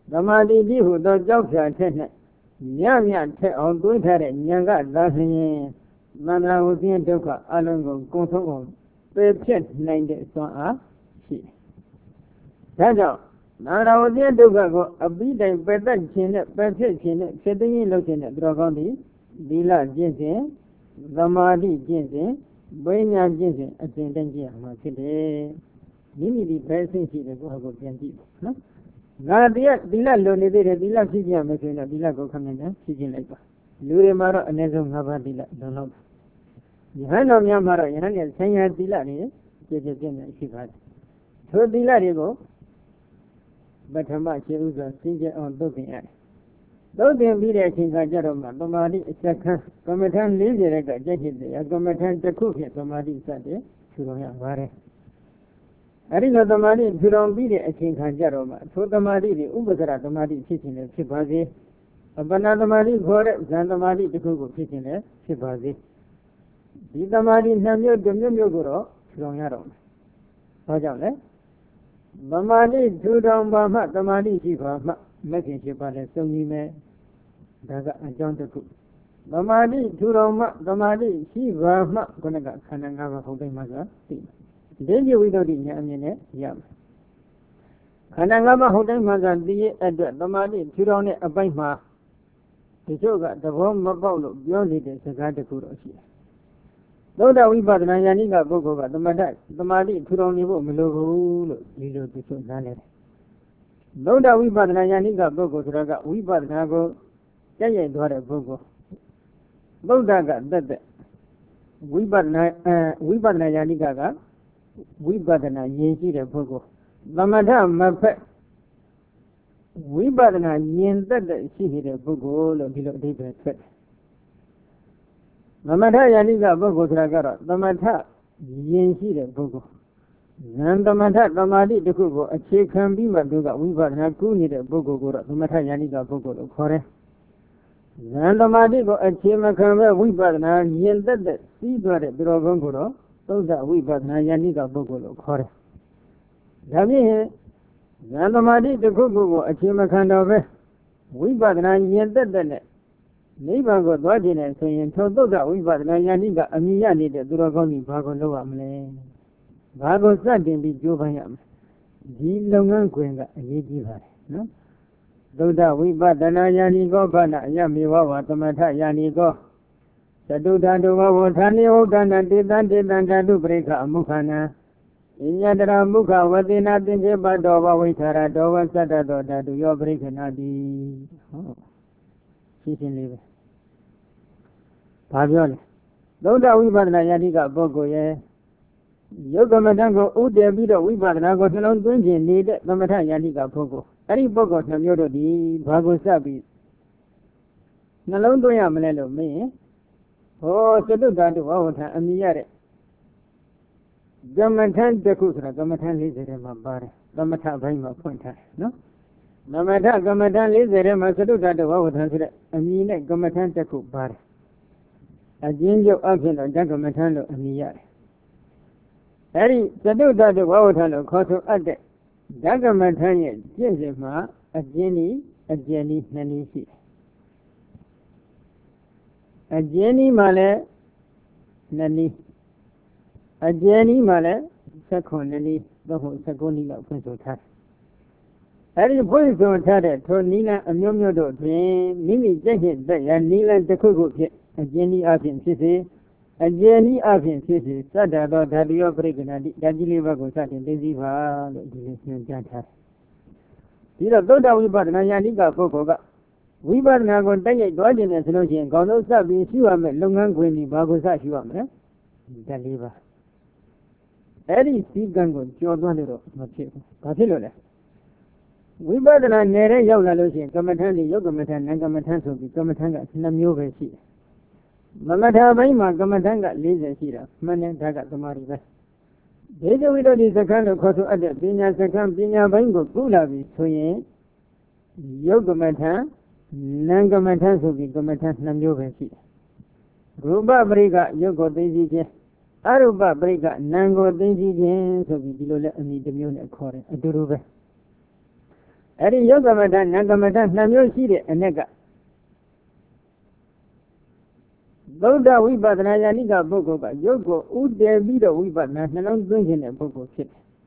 သမာဓိတိဟုသောကြောက်ဖြာထက်၌ညမြထက်အောင်တွေးထားတဲ့ဉာဏ်ကသာလျှင်သန္တာဝဆင်းဒုက္ခအလုံးကိုကုန်ဆုံးအောင်ပယ်ဖြတ်နိုင်တဲ့စွမ်းအားရှိတယ်။ဒါကြောင့်သန္တာဝဆင်းဒုက္ခကိုအပြီးတိုင်ပယ်တတ်ခြင်းနဲ့ပယ်ဖြတ်ခြင်းနဲ့ဖြစ်သိရင်လုပ်ခြင်းနဲ့သူတော်ကောင်းသည်သီလကျင့်စဉ်သမာဓိကျင့်စဉ်ပညာကျင့်စဉ်အစဉ်တိုင်းကျင့်ရမှာဖြစ်တယ်။မိမိဒီဘယ်အဆင့်ရှိတယ်ကိုယ့်ဟာကိုပြန်ကြည့်နော်။ငါတရားသီလလွန်နေသေးတယ်သီလဖြစ်ခြင်းမဆိုရင်တော့သီလကိုခဏခဏဖြစ်ခြင်းလိုက်ပါလူတွေမှာတော့အနည်းဆုံး5ပါးသီလလွန်လောက်ယဟန်တော်များမှာတော့ယဟန်ရဲ့ဆံရသီလတွေကြည်ကြည်ပြည့်နေရှိပါတယ်ထိုသီလတွေကိုပထမခြေဥစွာစင်ကြယ်အောင်သုတ်သင်ရတယ်သုတ်သင်ပြီးတဲ့အချိန်ခါကျတော့မှသမာဓိအစက္ခန်းကမ္မထံ40ရက်ကကြိတ်ဖြစ်တယ်ကမ္မထံတစ်ခုဖြင့်သမာဓိစတဲ့ထူတော်ရပါတယ်အဲဒီလိုသမာဓိထူထောင်ပြီးတဲ့အချိန်ခါကျတော့မှထိုသမာဓိတွေဥပ္ပကရသမာဓိဖြစ်ခြင်းလည်းဖြစ်ပါစေအပ္ပနာသမာဓိခေါ်တဲ့ဇန်သမာဓိတစ်ခုကိုဖြစ်ခြင်းလည်းဖြစ်ပါစေဒီသမာဓိ2မျိုးတစ်မျိုးကိုတော့ထူထောင်ရတော့မယ်။ဘာကြောင့်လဲ။သမာဓိထူထောင်ပါမှသမာဓိရှိပါမှမဂ္ဂင်ဖြစ်ပါလဲစုံကြီးမယ်။ဒါကအကြောင်းတစ်ခု။သမာဓိထူထောင်မှသမာဓိရှိပါမှခုနကခန္ဓာ၅ပါးဟုတ်တိုင်းမှာကသိမယ်။ဒီပြဝိသုဒ္ဓိဉာဏ်အမြင်နဲ့ရမယ်။ခန္ဓာ၅ပါးဟုတ်တိုင်းမှာကသိရဲ့အတွက်သမာဓိထူထောင်တဲ့အပိုင်းမှာဒီချို့ကသဘောမပေါက်လို့ပြောနေတဲ့စကားတစ်ခုတော့ရှိတယ်။သုဒ္ဓဝိပဿနာဉာဏ်ဤကပုဂ္ဂိုလ်ကသမာဓိထူထောင်နေဖို့မလိုဘူးလို့ဒီလိုသူဆိုနားလဲတယ်။သုဒ္ဓဝိပဿနာဉာဏ်ဤကပုဂ္ဂိုလ်ဆိုတာကဝိပဿနာကိုကြက်ရိုက်သွားတဲ့ပုဂ္ဂိုလ်။သုဒ္ဓကသက်ဝိပဿနာဉာဏ်ဤကဝိပဿနာဉာဏ်ရှိတဲ့ပုဂ္ဂိုလ်။သမထမဖက်ဝိပဿနာဉာဏ်သက်ရှိနေတဲ့ပုဂ္ဂိုလ်လို့ဒီလိုအဓိပ္ပာယ်ထွက်တယ်။သမထယာနိကပုဂ္ဂိုလ်ဆိုတာကတော့သမထဉာဏ်ရှိတဲ့ပုဂ္ဂိုလ်။ဉာဏ်သမထသမာဓိတစ်ခုကိုအခြေခံပြီးမှသူကဝိပဿနာကုနေတဲ့ပုဂ္ဂိုလ်ကိုတော့သမထယာနိကပုဂ္ဂိုလ်လို့ခေါ်တယ်။ဉာဏ်သမာဓိကိုအခြေမခံပဲဝိပဿနာဉာဏ်သက်စီးသွားတဲ့သူတော်ကောင်းကိုတော့သုဒ္ဓဝိပဿနာယာနိကပုဂ္ဂိုလ်လို့ခေါ်တယ်။ဒါဖြင့်ဉာဏ်သမာဓိတစ်ခုခုကိုအခြေမခံတော့ပဲဝိပဿနာဉာဏ်သက်နဲ့နိဗ္ဗာန်ကိုသွားခြင်းနဲ့ဆိုရင်ထိုသုဒ္ဓဝိပဿနာဉာဏ်ဤကအမြင်ရနေတဲ့သူတော်ကောင်းကြီးဘာကိုလုပ်ရမလဲဘာကိုစတင်ပြီးကြိုးပမ်းရမလဲဒီလုပ်ငန်းခွင်ကအရေးကြီးပါတယ်နော်သုဒ္ဓဝိပဿနာဉာဏ်ဤကောဘာနာအယမေဝဝသမထဉာဏ်ဤကောသတုဓာတုဝဝဌာနိဟုတ်တနာတေတံဓာတုပရိက္ခအမုခဏံဣညတရာမုခဝတိနာသင်္ခေပတောဘဝိထာရတောဝသတ္တတောဓာတုယောပရိက္ခဏတိဟုတ်ရှင်းလေးပဲဘာပြောလဲသုဒ္ဓဝိပဿနာယတိကပုဂ္ဂိုလ်ရဲ့ယုတ်ကမ္မထံကိုဥတည်ပြီးတော့ဝိပဿနာကိုနှလုံးသွင်းခြင်းနေတဲ့သမထယတိကပုဂ္ဂိုလ်အဲ့ဒီပုဂ္ဂိုလ်2မျိုးတို့ဒီဘာကိုစပ်ပြီးနှလုံးသွင်းရမလဲလို့မေးရင်ဟောသတုဓာတုဝဝထအမိရတဲ့ကမ္မထံတစ်ခုဆိုတာကမ္မထံ40ထဲမှာပါတယ်သမထဘိုင်းမှာဖွင့်ထားတယ်နော်သမထကမ္မထံ40ထဲမှာသတုဓာတုဝဝထဆိုတဲ့အမိနဲ့ကမ္မထံတစ်ခုပါတယ်အကျဉ်းချုပ်အဖြစ်တော့ဓကမထံလို့အမည်ရတယ်။အဲဒီသတုတ္တတဝဝထံလို့ခေါ်ဆိုအပ်တဲ့ဓကမထံရဲ့ကျင့်စဉ်မှာအကျဉ်းဤအကျဉ်းဤ2နည်းရှိတယ်။အကျဉ်းဤမှာလည်း2နည်းအကျဉ်းဤမှာလည်း19နည်းသို့မဟုတ်19နည်းလောက်ဖွင့်ဆိုထားတယ်။အဲဒီဖွင့်ဆိုထားတဲ့ထိုနည်းလမ်းအမျိုးမျိုးတို့တွင်မိမိကြိုက်တဲ့ရနည်းလမ်းတစ်ခုခုဖြင့်အကျဉ်းဤအဖြစ်ဖြစ်စေအကျဉ်းဤအဖြစ်ဖြစ်စေသတ္တသောဓာတုယောပရိက္ခဏတိဓာကြီးလေးဘက်ကိုစတင်သိသိပါလို့ဒီလိုညွှန်ကြားထားတယ်။ဒီတော့သုဒ္ဓဝိပဿနာဉာဏ်ဤကပုဂ္ဂိုလ်ကဝိပဿနာကိုတိုက်ရိုက်သွားခြင်းနဲ့ဆိုလို့ရှိရင်ခေါင်းလုံးစပ်ပြီးရှိရမယ်လုပ်ငန်းခွင်ဒီဘာကိုစရှိရမလဲဓာလေးပါအဲ့ဒီစည်းကံကိုကျော်သွားလို့တော့မဖြစ်ဘူး။ဘာဖြစ်လို့လဲဝိပဿနာနယ်တဲ့ရောက်လာလို့ရှိရင်ကမ္မထံဒီယုတ်ကမ္မထံနံကမ္မထံဆိုပြီးကမ္မထံက2မျိုးပဲရှိတယ်။သမထဘိုင်းမှာကမ္မထံက40ရှိတာမှန်တယ်ဒါကသမာဓိပဲ။ဒေဇဝိတ္တိစက္ကန့်လို့ခေါ်ဆိုအပ်တဲ့ပညာစက္ကန့်ပညာဘိုင်းကိုကုလာပြီဆိုရင်ယုတ်ကမ္မထံနံကမ္မထံဆိုပြီးကမ္မထံ2မျိုးပဲရှိတယ်။ရူပပရိကယုတ်ကိုသိသိခြင်းအရူပပရိကနံကိုသိသိခြင်းဆိုပြီးဒီလိုလဲအမည်တစ်မျိုးနဲ့ခေါ်တယ်အတူတူပဲ။ Eri Yogamata, Nagamata, Namushi, and Nega Buddha Vipadana Yanika Bogoga, Yoko, Ude Vido Vipana, Nanon drinking a Bogo ship.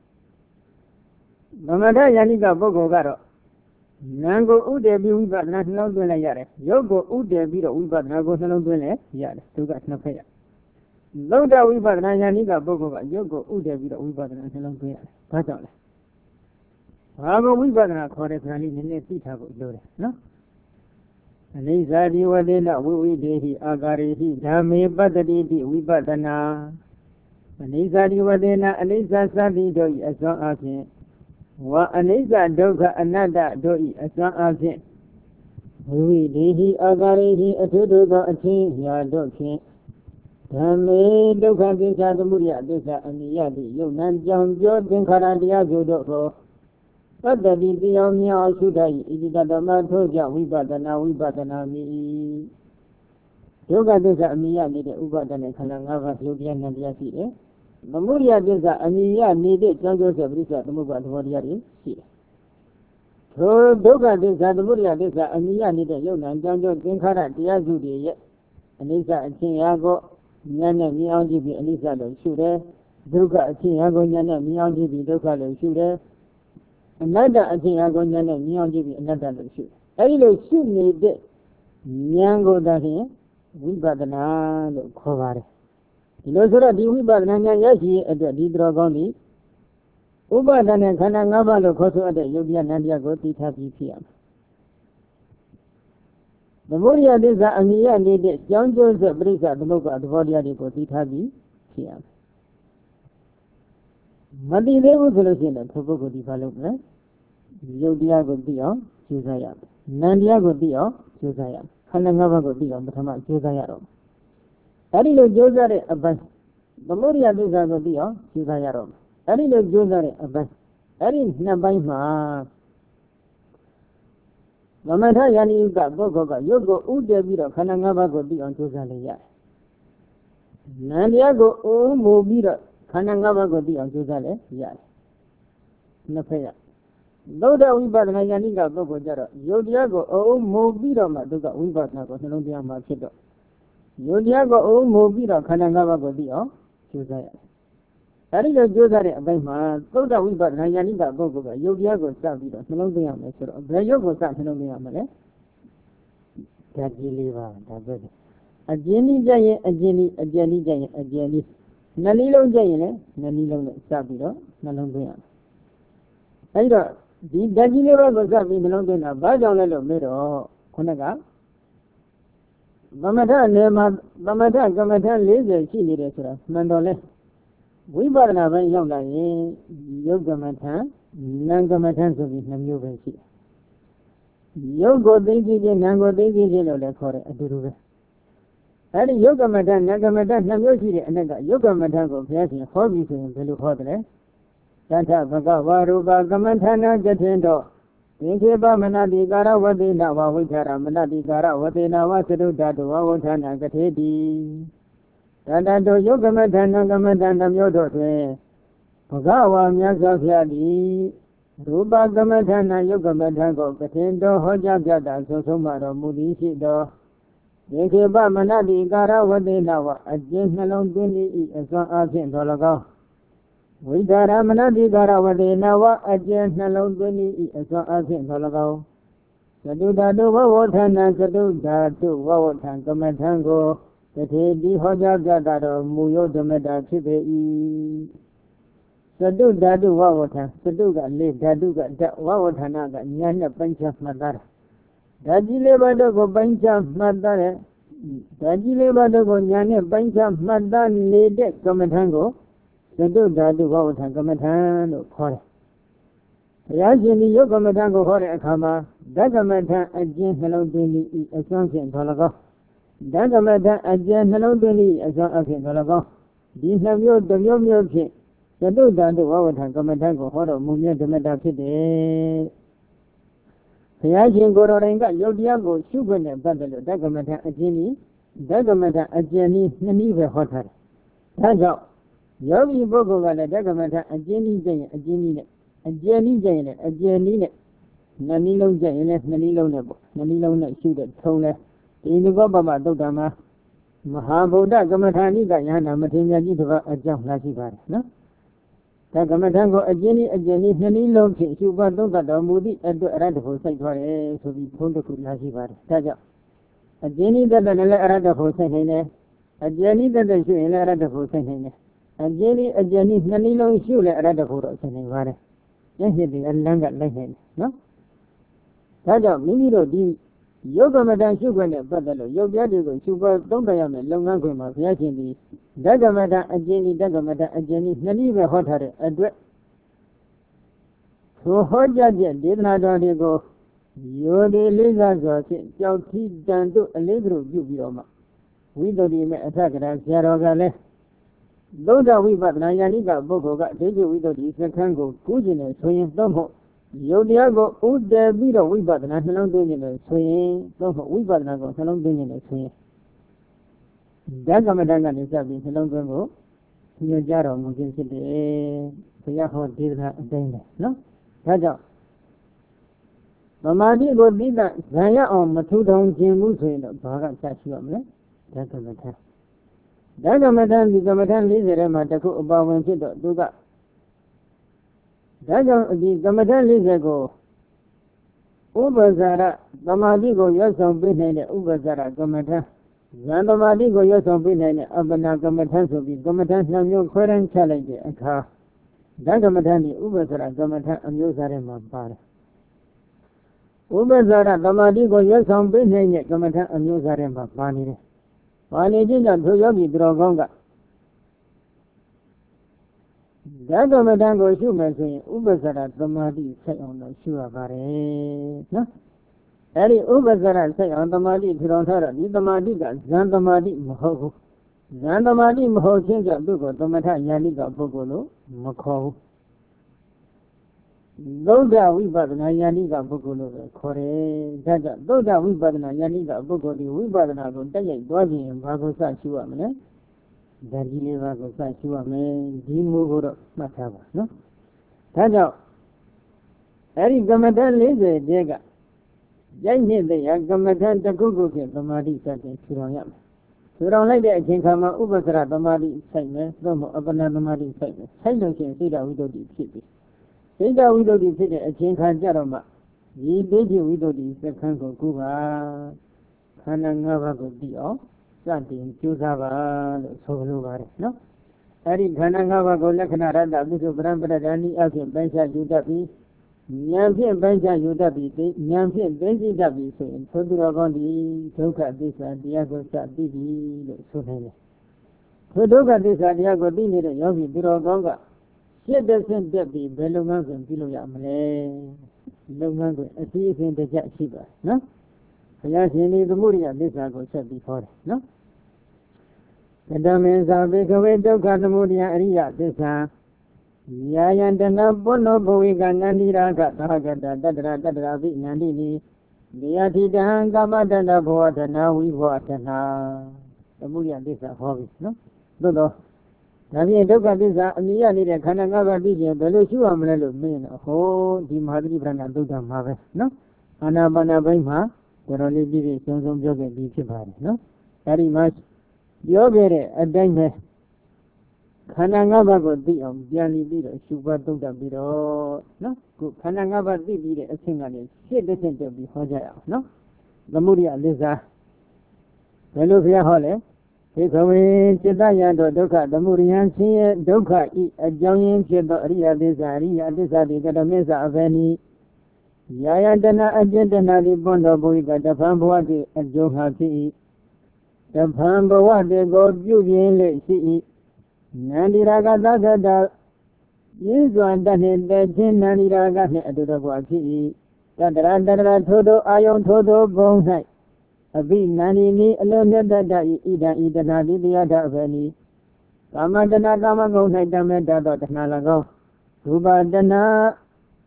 Mamada Yanika Bogogaro Nango Ude Vipana, no Dwella Yare, Yoko Ude Vido Vipana, goes along Dwella Yare, to got no pay. Buddha Vipadana Yanika Bogoga, Yoko Ude Vido Vipana, along Dwella. Patala. Hago Vipadana correctly in the Tita Dore, no? Nizadi Wadena, we dehi, Agarihi, Dame Badadi, Vipadana. Nizadi Wadena, Anisa Sadi doi, as long as it. Wa Anisa Doga, another doi, as long as it. We dehi, Agarihi, a Tuduga, a king, Yadoki. Dame Doga, Disa, the Muria, Disa, and Yadi, Yonan John, Jordan Karadia, Zodo. But the Diomia Sudai, it is the Matoja, Vipadana, me. Yoga Desa Mia needed Ubadana Kalangava, Ludian and Yasi. Mamuria Desa Amia needed Jangos of Risa, the Mubat Wadiari. So Doga Desa, the Muria Desa Amia needed Yona and Janjo Dinkara, Diazudi, Anisa and Tiago, Yana Mianji, Anisa, the Shure, Doga, Tiago, Yana Mianji, Doga, the Shure. Another I think I'm going to give you another shoot. I will shoot me dead. Nyango Dani, Vipatana, Kovare. Ilosura di Vipatana Yashi at the Didragoni. Ubadana Kanangava, Koso at the Yodia Nadia Goti Tapi Piam. The Moria Desa Amia needed John Joseph Brisa, the Moka, the Vodia de Goti Tapi Piam. Madi level solution at Tobogo development. Yodia would be on Josaya. Nandia would be on Josaya. Kanangava would be on the Tama Josaya. Adilo Josare Abbas. The Moria Desa would be on Josaya. Adilo Josare Abbas. Adin Nabaima Mamata Yani Bogoga, Yogo Ude Biro, Kanangava would be on Josaya. Nandia go O Mobira. Kanangava would be on Josale, yes. Napaya. Though that we bought Nayanika Bogo Jara, Yodiago, oh, Mobira Maduga, we bought Nago, Nodia Marchedo. Yodiago, oh, Mobira, Kanangava would be on Josaya. Ariga Josare Abema, though that we bought Nayanika Bogo, Yodiago Savida, Nodia Marchedo, Brayogo Sat Nodia Mare. Tajiliva, Tabed. A Jenny Jay, a Jenny Jay, a Jenny. Nanilo Jayne, Nanilo Sabiro, Nalonga. Either the Dajileva was up in the London, a Bajan Mero, Konaga. Mamata, Gamata, Laser, she needed Mandole. We bought another young lady, Yogamata, Nangamatan of the Namuvency. Yogo Daisy, Nango Daisy, Lore, a Duru. Adi Yogamata, Nagamata, Namushi, and Yogamata go passing hobbies in Belu Hodre. Santa Bagawaruba, Gamatana, Jatendo. Inkeba Manadi Gara, what they now are with Manadi Gara, what they now want to do that to Wawatana Gatedi. Tadado Yogamata, Nagamata, Namudo, Pagawa, Miyazafiadi, Ruba Gamatana, Yogamata go, Gatendo, Hoja Jada, Sosomaro, Mudishido. Inkeba Manadi Gara, what they now are, a gentleman Bini, as one as in Dolago. We got a Manadi Gara, what they now are, a gentleman Bini, as one as in Dolago. Saduda do Wawatan and Saduda to Wawatan, Gamatango, the Tedi Hoja Jada, Muyo Domeda Chibe. Saduda do Wawatan, Saduga, Live, Daduga, Wawatanaga, Yana Bunch of Madara. Dajile go bunch of Madara. Dajile go Yana bunch of Madan, Lede, Gamatango. Saduda do Wawatan, Gamatano, Kore. Yajini Yogomatango Hore Akama, Dagamata, a gentleman Bini, a sunken Tolago. Dagamata, a gentleman Bini, a sunken Tolago. These have you the Yomi. Saduda do Wawatan, Gamatango, Horo, Mumia, the Metapide. Yajin Gororenga, Yodiago, Sugan, Badalo, Dagamata, a Jenny, Dagamata, a Jenny, Naniva Hotter. Dago. Yogi Bogo, Dagamata, a Jenny, a Jenny. A Jenny, a Jenny, Nani long jay in Nani long nebo, Nani long that shoot at Tone. In the Gobama Dodama Mahaboda Gamatani Gayana Matina Gitava a jump Nasibar, no? Tagamatango a Jenny, Nani long case, you got Doga Moody at the Radafo Sanctuary, so we told the Nasibar. Taja. A Jenny that an Radafo Sanctuary, a Jenny that the shoe in Radafo Sanctuary, a Jenny, Nani long shoe at Radafo Sanctuary. Yes, it is a longer like no? Taja, Miniro di Yoga Madan Sugar, Badalo, Yoga, Sugar, Dogayam, Longanguma, Yachini, Dagamada, a Jenny, Dagamada, a Jenny, Naniva Hotter, a dress. So hot judge did not only go. Yodi Liza, Jauti, Dandu, a little Jubioma. We don't even attack it as Yarogale. Those are we but Nayaniga, Boko got Deju, we don't use the Kango, Kujin, swing, Domo. Yodiago, would there be the we but National Dunion, swing, Domo, we but Nago, Salon Dunion, swing. Dagamadangan is having Salon Gongo. Your Jaro, Mugin City, Yaho did not attain, no? Taja. Mamadi would be that Zaya on Matudon Jimu, Baga Sashuam, Dagamatan. Dagamatan, the Gamatan Lizard, Mataku, Bawan Chido, Duga. The Gamatan Lizard go. Ubazara, Gamadigo, yes, on Binay, Ubazara, Gamatan. Zandamadigo, yes, on Binay, Abana Gamatan, so the Gamatan, no current challenge, a car. Dagamatani, Ubazara, Gamatan, and Yosarema Bar. Ubazara, Gamadigo, yes, on Binay, Gamatan, and Yosarema Bani. Panijin to Yogi Drogonga. Dagamadango Shumazi, Ubazara, Gamadi, say on the Shuabare. No? Any Ubazara say on the Madi, Tirantara, Nidamadiga, Zandamadi, Moho. Zandamadi, Moho, Chinga, Dugo, Tomata, Yaniga, Bogolo, Moko. Those are we but Yaniga, Bogolo, Kore, Daga, those are we but Yaniga, Bogoli, we but Nago, Daya, Dwagi, and Bagosa Shuamane. Daddy Bagosa Shuame, Dimu Matava, no? Taja. Eric Gamadan Lazy, Dega. Jay the Gamadan, the Google, the Madi, Satin, Surayam. So don't like that, can come out over the Madi segment, no more of another Madi segment. Silence and see that we don't eat city. Say that we don't eat city, a chain can jarama. Ye did you, we don't eat the Kango Kuba, Kananga go deal, something, Chusava, Soluvar, no? Eric Kananga go Lakanara, this is Brambra, Dani, Alkin, Bencha, Yudapi, Yampian Bencha, Yudapi, Yampian Benji Dabi, saying, so do Gondi, Toka this and Diago Sadi, Sunene. So Doga this and Diago Dini, Yogi, Birogonga. She doesn't be Belongas and Piloyamale. Longango, a thief in the Jack Shiba, no? Yasini, the Muria, this I go said before, no? The Damens are big away, Doga, the Muria, Ria, this are. Yayandana Bono Boiga Nandira Gatagada, Dadra, Nandini, the Atidan Gamadana Boatana, we Boatana. The Muria, this are hobbies, no? Dodo. Navi Doga, this are Niani, the Kananga Vision, the Lusu Amelo, mean, oh, Jim Hadri Brana Duga Mave, no? Anabana Baima, the only divisions of Joga Bichibar, no? Very much. Yogere, a dime. Kananga would be on Jani Biro, Sugar Duga Biro, no? Kananga would be a single, she doesn't be Hoja, no? The Muria Liza. Veluvia Hole, take away Chedaya Doka, the Murian Sea, Doka, a giant Chedoria Liza, the Mesa of any Yayandana Agenda, the Bondo Boiga, the Pamboati, and Johati. The Pamboati go Julian Lake. Nandiraga Dada is one that in the Jin Nandiraga to the Waki. Dadra Todo, Ion Todo, Bone. A big Nani alone that Ida Nadi, the other valley. Kamadana Gama go night Dameda Nalago. Subadana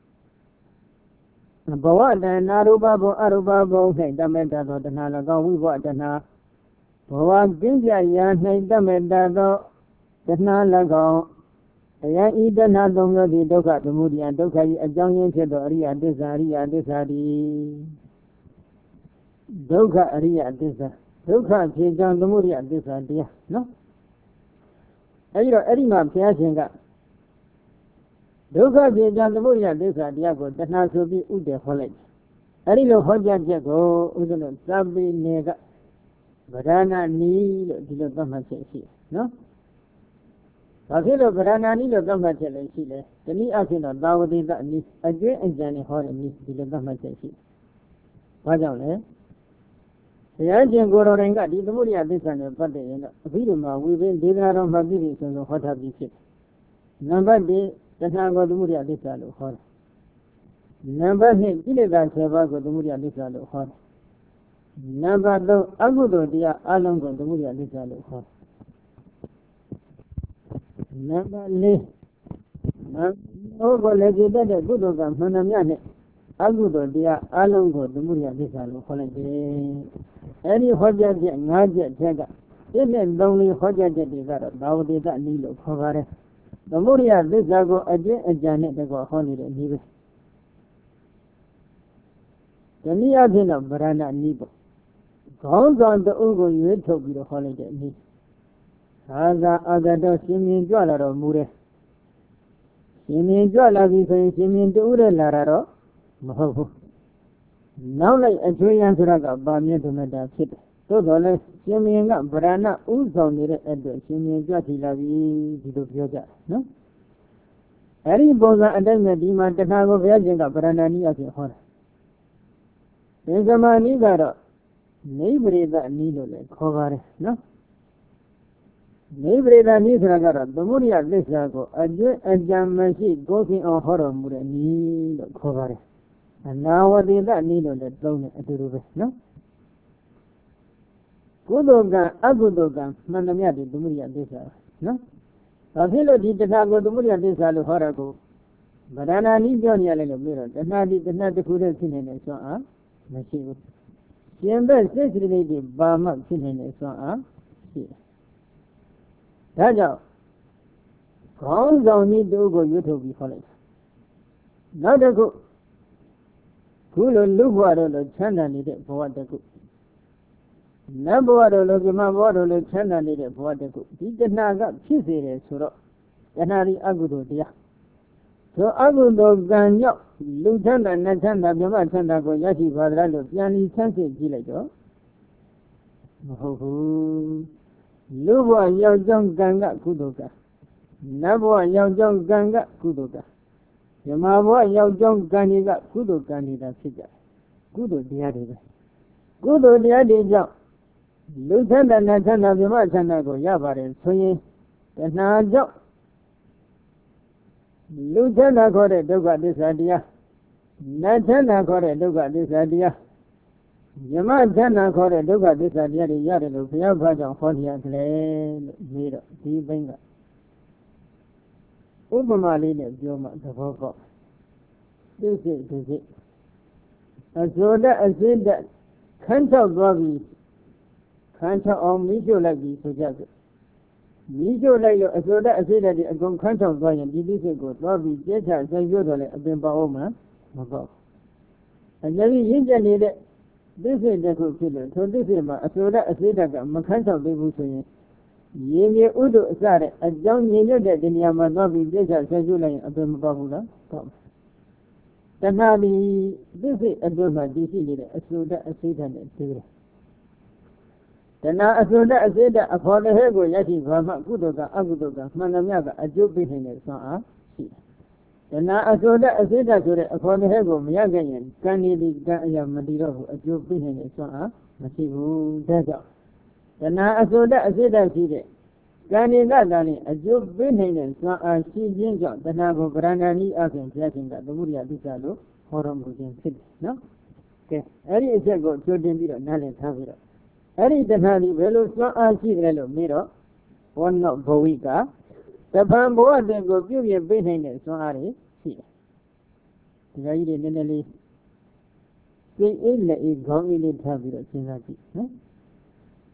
Boada Narubabo Arubabo, Dameda Nalago, we want Dana. Boa Ginja Yan, Dameda. That's not like all. တရားဤတဏှာသုံးမျိုးသည်ဒုက္ခသမုဒယဒုက္ခ၏အကြောင်းရင်းဖြစ်သောအရိယသစ္စာအရိယသစ္စာသည်ဒုက္ခအရိယသစ္စာဒုက္ခဖြစ်ကြောင်းသမုဒယသစ္စာတရားနော်အဲဒီတော့အဲ့ဒီမှာဘုရားရှင်ကဒုက္ခဖြစ်ကြောင်းသမုဒယသစ္စာတရားကိုတဏှာဆိုပြီးဥတည်ဟောလိုက်တယ်အဲ့ဒီလိုဟောကြားချက်ကိုဥဒ္ဒလို့သဗ္ဗေနေကဗဒနာနီလို့ဒီလိုသတ်မှတ်ချက်ရှိတယ်နော်ဘာဖြစ်လို့ဗဒနာနီလို့သတ်မှတ်ချက်လည်းရှိလဲတနည်းအားဖြင့်တော့သာဝတိတအနည်းအကျွင်းအကြံနဲ့ဟောတဲ့နည်းဒီလိုသတ်မှတ်ချက်ရှိတယ်ဘာကြောင့်လဲဘုရားရှင်ကိုယ်တော်တိုင်ကဒီသမုဒိယသစ္စာနဲ့ပတ်သက်ရင်တော့အဘိဓမ္မာဝိပင်ဒေသနာတော်မှာပြည့်ပြည့်စုံစုံဟောထားပြီးဖြစ်တယ်နံပါတ်1တဏှာကိုသမုဒိယသစ္စာလို့ဟောတယ်နံပါတ်2ကိလေသာ7ပါးကိုသမုဒိယသစ္စာလို့ဟောတယ်နံပါတ်3အကုသိုလ်တရားအလုံးကိုသမုဒိယသစ္စာလို့ဟောတယ်နံပါတ်4ဟောကိုလည်းကြည့်တဲ့ကုသိုလ်ကမှန်သမျှနဲ့အကုသိုလ်တရားအလုံးကိုသမုဒိယသစ္စာလို့ခေါ်လိုက်တယ်အဲဒီဟောကြားချက်5ချက်ထက်က1နဲ့3လေးဟောကြားချက်တွေကတော့ဘာဝတိတနည်းလို့ခေါ်ပါတယ်သမုဒိယသစ္စာကိုအကျဉ်းအကြံနဲ့တကွဟောနေတဲ့နည်းပဲတနည်းအားဖြင့်တော့ဗရဏနည်းပေါ့ခေါင်းဆောင်တအုပ်ကိုရွေးထုတ်ပြီးတော့ဟောလိုက်တဲ့နည်းသာသာအာဂတောရှင်မြင်ကြွလာတော်မူတယ်ရှင်မြင်ကြွလာပြီဆိုရင်ရှင်မြင်တူးတဲ့လာတာတော့မဟုတ်ဘူးနောက်လိုက်အချွေးရန်ဆိုတာကပါမြင့်ဓမ္မတာဖြစ်တယ်သို့တော်လည်းရှင်မြင်ကဗရဏဥဆောင်နေတဲ့အတွက်ရှင်မြင်ကြွထီလာပြီဒီလိုပြောကြတယ်နော်အဲ့ဒီပုံစံအတိုင်းနဲ့ဒီမှာတခါကိုဘုရားရှင်ကဗရဏနည်းအဖြစ်ဟောတာသင်္ကမာနည်းကတော့နိဗ္ဗေဒနည်းလို့လည်းခေါ်ပါတယ်နော်နိဗ္ဗေဒနည်းဆိုတာကတော့သမုဒိယသစ္စာကိုအကျွတ်အကြံမရှိကိုယ်ခင်အောင်ဟောတော်မူတဲ့နည်းလို့ခေါ်ပါတယ်အနာဝတိတနည်းလို့လည်းသုံးတယ်အတူတူပဲနော်ကုသိုလ်ကအကုသိုလ်ကမှန်သမျှဒီသမုဒိယသစ္စာနော်ဘာဖြစ်လို့ဒီတဏှာကိုသမုဒိယသစ္စာလို့ဟောတာကိုဗဒနာနည်းပြောနေရလဲလို့ပြောတော့တဏှာဒီတဏှာတစ်ခုတည်းဖြစ်နေတယ်ဆိုအားမရှိဘူးရှင်ဘက်စိတ်စိတ္တိတွေဘာမှဖြစ်နေတယ်ဆိုအားရှိတယ်ဒါကြောင့်ခေါင်းဆောင်ကြီးတို့ကိုရွတ်ထုတ်ပြီးခေါ်လိုက်တာနောက်တစ်ခုခုလိုလူဘဝတို့လိုချမ်းသာနေတဲ့ဘဝတစ်ခုနတ်ဘဝတို့လိုပြမဘဝတို့လိုချမ်းသာနေတဲ့ဘဝတစ်ခုဒီတဏှာကဖြစ်စေတယ်ဆိုတော့တဏှာဒီအကုသိုလ်တရားဆိုအကုသိုလ်ကံကြောင့်လူချမ်းသာနတ်ချမ်းသာပြမချမ်းသာကိုရရှိပါသလားလို့ပြန်ပြီးဆန်းစစ်ကြည့်လိုက်တော့မဟုတ်ဘူးလူဘဝရောက်ကြောင်းကံကကုသိုလ်ကံနတ်ဘဝရောက်ကြောင်းကံကကုသိုလ်ကံမြမဘဝရောက်ကြောင်းကံတွေကကုသိုလ်ကံတွေသာဖြစ်ကြတယ်ကုသိုလ်တရားတွေပဲကုသိုလ်တရားတွေကြောင့်လူချမ်းသာနတ်ချမ်းသာမြမချမ်းသာကိုရပါတယ်ဆိုရင်တဏှာကြောင့်လူချမ်းသာခေါ်တဲ့ဒုက္ခသစ္စာတရားနတ်ချမ်းသာခေါ်တဲ့ဒုက္ခသစ္စာတရားယမချမ်းသာခေါ်တဲ့ဒုက္ခသစ္စာတရားတွေရတယ်လို့ဘုရားဘာကြောင့်ဟောနေရတယ်လို့ပြီးတော့ဒီဘင်းကဥပမာလေးနဲ့ပြောမှသဘောပေါက်သိစိတ်သိစိတ်အဇောဒအစိဒခန်းချောက်သွားပြီးခန်းချောက်အောင်မိကျုပ်လိုက်ပြီးဆိုကြစို့မိကျုပ်လိုက်လို့အဇောဒအစိဒတွေအကုန်ခန်းချောက်သွားရင်ဒီသိစိတ်ကိုသွားပြီးကျဲချဆိုင်ပြောတော့လေအပင်ပေါအောင်မှာမပေါ့အကြိမ်ရင့်ကျက်နေတဲ့သစ္စေတစ်ခုဖြစ်လို့ထိုသစ္စေမှာအစိုးရအစိဒကမခန်းချောက်သေးဘူးဆိုရင်ရေမြေဥဒ္ဓအစတဲ့အကြောင်းညင်ညွတ်တဲ့ဒီနေရာမှာသွားပြီးပြည့်ချဆွဲကျွလိုက်ရင်အပင်မပေါဘူးလားပေါ့တဏှာဒီသစ္စေအတွင်းမှာတည်ရှိနေတဲ့အစိုးရအစိဒနဲ့တူတယ်တဏှာအစိုးရအစိဒအဖော်တဲ့ဟဲ့ကိုရရှိဘာမှကုသိုလ်ကအကုသိုလ်ကမှန်သမျှကအကျိုးပေးနိုင်တဲ့ဆွမ်းအားရှိတယ်တဏှာအစိုးရအစိဒဆိုတဲ့အဖော်တဲ့ဟဲ့ကိုမရခဲ့ရင်ကံနေဒီကံအရာမတည်တော့ဘူးအကျိုးပေးနိုင်တဲ့ဆွမ်းအားမရှိဘူးဒါကြောင့်တဏှာအစိုးရအစိဒရှိတဲ့ကံနေကသာလျှင်အကျိုးပေးနိုင်တဲ့စွမ်းအားရှိခြင်းကြောင့်တဏှာကိုဗရဏာနည်းအပြင်ဘုရားရှင်ကသမုဒိယသစ္စာလို့ဟောတော်မူခြင်းဖြစ်တယ်နော်ကဲအဲ့ဒီအချက်ကိုကြိုတင်ပြီးတော့နားလည်ထားပြီးတော့အဲ့ဒီတဏှာဒီဘယ်လိုစွမ်းအားရှိတယ်လို့မေးတော့ဘောနောဘဝိကတပံဘဝတင်ကိုပြုပြင်ပေးနိုင်တဲ့စွမ်းအားတွေရှိတယ်ဒီကကြီးတွေနည်းနည်းလေးစိတ်အေးလက်အေးခေါင်းအေးလေးထားပြီးတော့စဉ်းစားကြည့်နော်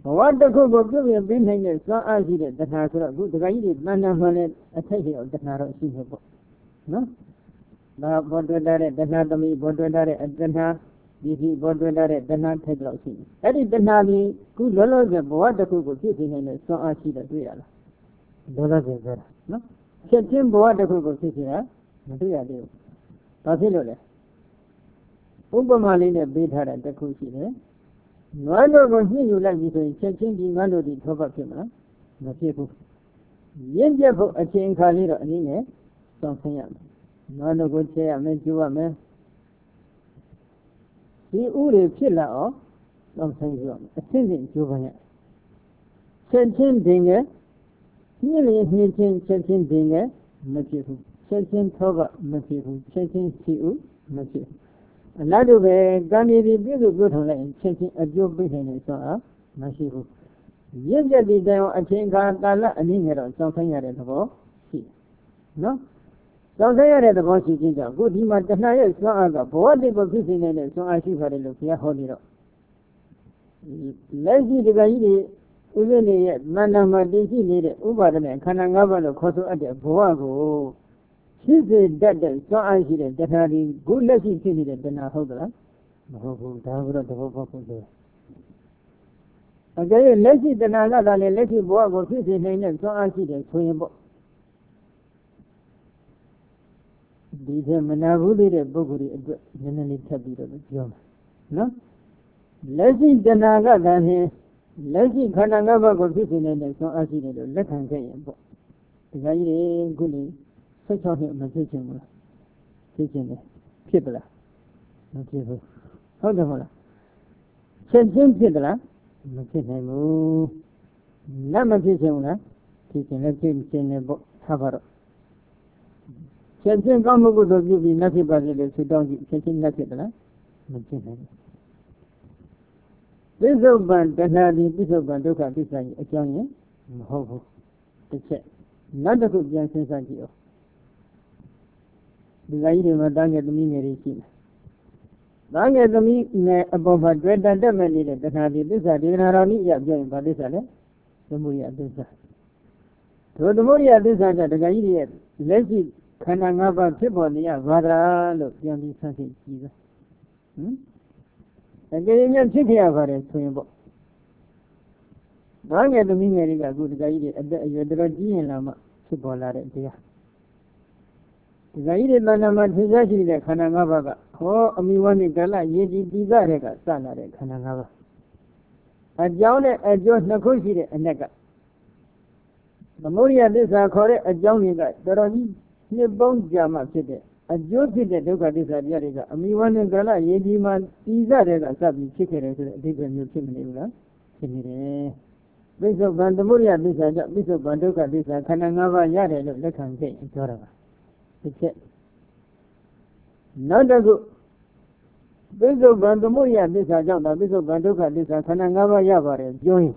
What the cook of you have been hanging so as he did, that has a good guide, man of money, a take of the narrow single. No? Now, what will that at the anatomy, what will that at the na, what will that at the not take loss in. That is the Navi, good dollars of what the cook of fishing in so as he did real. Dollars is better. No? Set him what the cook of fishing, material. Pasilo. Ubamalina beat her at the cushion. No one you like me to checking the melody top of him, the people. Yen Jeffo a chain Kalira and in it, something else. None of good say I meant you a man. See Uri Chilla or something wrong, a singing juvenile. Checking dinger, nearly hitting checking dinger, Machifu, checking Toba, Machifu, checking Siu, Machifu. A lot of Gandhi beautiful good on checking a job behind it, so Machifu. Yet the day I think Gala and in here something at the ball. See. No? Something at the ball, she did a good him at the night, so I got what they were fishing in it, so I see her look here, hold it up. Let's see the guy, Uveni, Manama, Disi needed Ubadan, Kanangava, Koso at the Boago. She said that, so I see that had good lesson in it, then I hold her. The whole there. Again, let's see the Nala, let's see what was fishing in it, so I see the swim boat. These are Manavudi, the Boguri, generally tabby of the Jom. No? Let's see the Naga than here. Let's see Kanangava was fishing in it, so I see the left hand boat. The guy is good. Such a teaching, people. Not people. How the hell? Changing people, Machimu. Nama teaching, teaching a book, cover. Changing Gamu would you be nothing but it if you don't changing nothing, Machin. This old band, the Nadi, this old band, look at this like a young, hope. The check. Not a good young sense of you. The lady Madame at the Mingy. Long as the meat above her dread and dominated that had this idea, not only yet joined by this other, the Muria this. So the Muria this other, the guy, let's see, Kanangaba Tripoli, rather look, young something. And getting a city of her swim boat. Long as the Mingy got good guy at the Rogian Lama, Chipola, dear. The guided Manama Hizashi, the Kanangava, oh, Amiwani Gala, Yedi Dizarega, Sana, Kanangava. A Jone, a Josh Nakoshi, a Nega. The Moria this are correct, a Joniga, there are no bone jama city. A Joshi, the Duca this Ariaga, Amiwani Gala, Yedi Man, Dizarega, Sabi, chicken, different new chimney. Bishop Bandamuria, Bishop Banduka, this Kanangava Yare, the Kanke, Torava. Not a good Bishop Bandamuria, this are John, Bishop Banduka, this are Kanangava Yavare, join.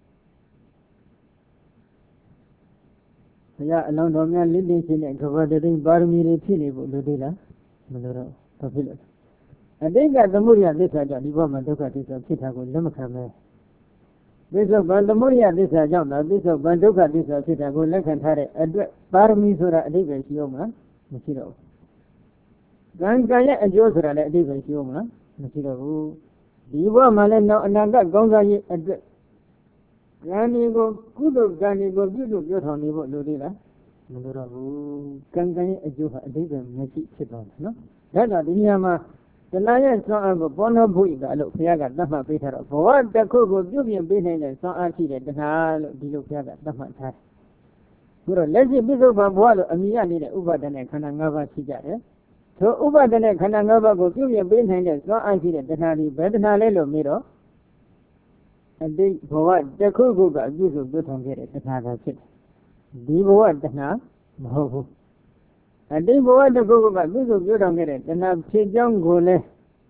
Ya along the man living in and covered in Barmiri Pinibu, Ludilla, Maduro, Papilla. And they got the Muria, this are John, Banduka, this are Pitago, Lemacame. Bishop Bandamuria, this are John, Bishop Banduka, this are Pitago, Lecantare, Barmisura, David Yoma. Machiro. Gangaya and Josra, David Yoma, Machiro. Diva Malena and Naga Gonga at Ganigo, Kudo Ganigo, Budu, Yotonivo, Ludilla, Maduro, Gangaya and Joha, David Machi Chipon, no? That are the Yama, the lion saw of Bono Buiga, look, Yaga, Nama Peter, for what the cook was doing behind and saw Archie, the Nal, the Lukaga, Nama Tat. Let's see, Bishop Bamboa, Amiani, Ubadan, Kanangava Sigare. So Ubadan, Kanangava go give you behind us, so I see that Nali, Bednalelo Miro. And they go what the Kuga, Bishop Buton get it, another shit. Divo what the now? Moho. And they go what the Kuga, Bishop Buton get it, and I've said young Gole.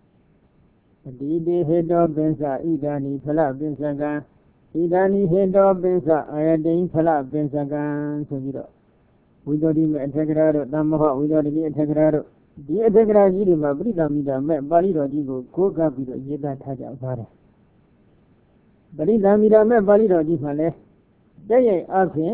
The head of Benza, Idani, Pala, Benzaga. Idani head of Benza, I had the Pala, Benzagan, so you know. We don't even attack Namaha, we don't even attack the attack Yidima, Brida Mida, Balido, Digo, Koga, Yeda Taja, Vare. ပရိသမီရာမဲ့ပါဠိတော်ကြီးမှလည်းတည့်ရဲ့အဖြစ်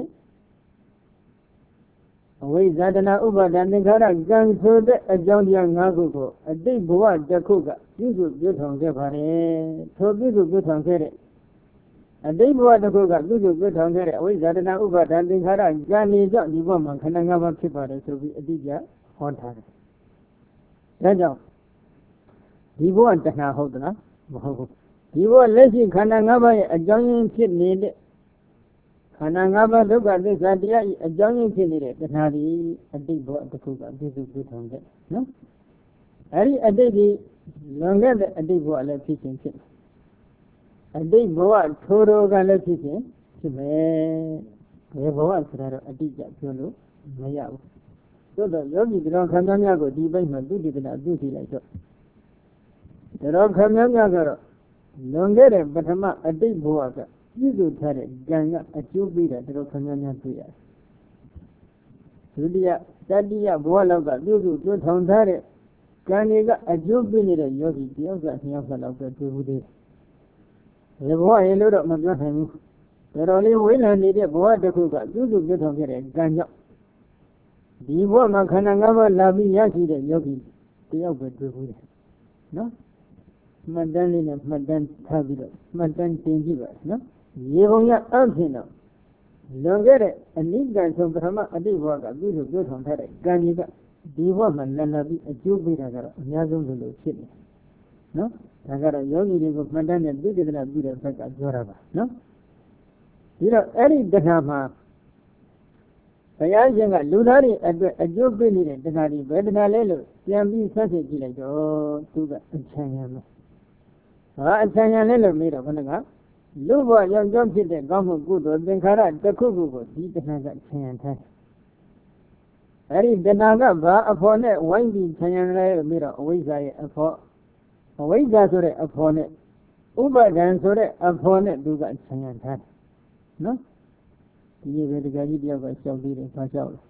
အဝိဇ္ဇာတနာဥပါဒံသင်္ခါရကံဆိုတဲ့အကြောင်းတရား၅ခုကိုအတိတ်ဘဝတစ်ခုကပြုစုပြုထောင်ခဲ့ပါတယ်ထိုပြုစုပြုထောင်ခဲ့တဲ့အတိတ်ဘဝတစ်ခုကပြုစုပြုထောင်ခဲ့တဲ့အဝိဇ္ဇာတနာဥပါဒံသင်္ခါရကံနေကြောင့်ဒီဘဝမှာခန္ဓာ၅ပါးဖြစ်ပါတယ်ဆိုပြီးအတိအကျဟောထားတယ်ဒါကြောင့်ဒီဘဝတဏှာဟုတ်သလားမဟုတ်ဘူးဒီဘဝလက်ရှိခန္ဓာ၅ပါးရဲ့အကြောင်းရင်းဖြစ်နေတဲ့ခန္ဓာ၅ပါးဒုက္ခသစ္စာတရားဤအကြောင်းရင်းဖြစ်နေတဲ့တဏှာဒီအတိတ်ဘဝတစ်ခုကပြည့်စုံပြည့်စုံတဲ့နော်အဲ့ဒီအတိတ်ဒီလွန်ခဲ့တဲ့အတိတ်ဘဝလည်းဖြစ်ခြင်းဖြစ်အတိတ်ဘဝထိုးတော်ကလည်းဖြစ်ခြင်းဖြစ်မယ်ဘယ်ဘဝဆိုတာတော့အတိအကျပြောလို့မရဘူးသို့တော့ယောဂီတော်ခန္ဓာများကိုဒီဘက်မှာသူတည်တာပြုထီလိုက်တော့တော်ခန္ဓာများကတော့လွန်ခဲ့တဲ့ပထမအတိတ်ဘဝကပြုစုထားတဲ့ကံကအကျိုးပေးတာတော်ခန္ဓာများတွေ့ရတယ်ဒုတိယတတိယဘဝလောက်ကပြုစုတွန်းထောင်ထားတဲ့ကံတွေကအကျိုးပေးနေတဲ့ယောဂီတယောက်ကနှစ်ယောက်လောက်ပဲတွေ့ဘူးသေးတယ်ဘဝရင်လို့တော့မပြောနိုင်ဘူးတော်လေးဝိလံနေတဲ့ဘဝတစ်ခုကပြုစုတွန်းထောင်ခဲ့တဲ့ကံကြောင့်ဒီဘဝမှာခန္ဓာ၅ပါးလာပြီးရရှိတဲ့ယောဂီတယောက်ပဲတွေ့ဘူးတယ်နော်မှတ်တမ်းလေးနဲ့မှတ်တမ်းထားပြီးတော့မှတ်တမ်းတင်ကြည့်ပါနော်ရေပုံရအဖြစ်တော့လွန်ခဲ့တဲ့အနိကံဆုံးပထမအတိတ်ဘဝကပြုစုပြောဆောင်ထားတဲ့ကံကြီးကဒီဘဝမှာလာပြီးအကျိုးပေးတာကတော့အများဆုံးလို့ဖြစ်နေနော်ဒါကတော့ယောဂီတွေကိုမှတ်တမ်းနဲ့ပြည့်စုံတဲ့ပြုတဲ့ဘက်ကပြောတာပါနော်ဒီတော့အဲ့ဒီတဏှာမှာဘုရားရှင်ကလူသားတွေအတွက်အကျိုးပေးနေတဲ့တဏှာတွေဘယ်တဏှာလဲလို့ပြန်ပြီးဆက်စစ်ကြည့်လိုက်တော့သူကအချမ်းရမယ်ဟာအချမ်းရလဲလို့မေးတော့ဘယ်နှကလူဘဝရောက်ကြောင်းဖြစ်တဲ့ကောင်းမှုကုသိုလ်သင်္ခါရတစ်ခုခုကိုဒီတဏှာကချမ်းရထားတယ်အဲ့ဒီတဏှာကဘာအဖို့နဲ့ဝိုင်းပြီးချမ်းရလဲလို့မေးတော့အဝိဇ္ဇာရဲ့အဖို့အဝိဇ္ဇာဆိုတဲ့အဖို့နဲ့ဥပါဒံဆိုတဲ့အဖို့နဲ့သူကချမ်းရထားတယ်နော်ဒီပဲတကယ်ကြီးတယောက်ကရှောက်သေးတယ်ဘာရှောက်လဲ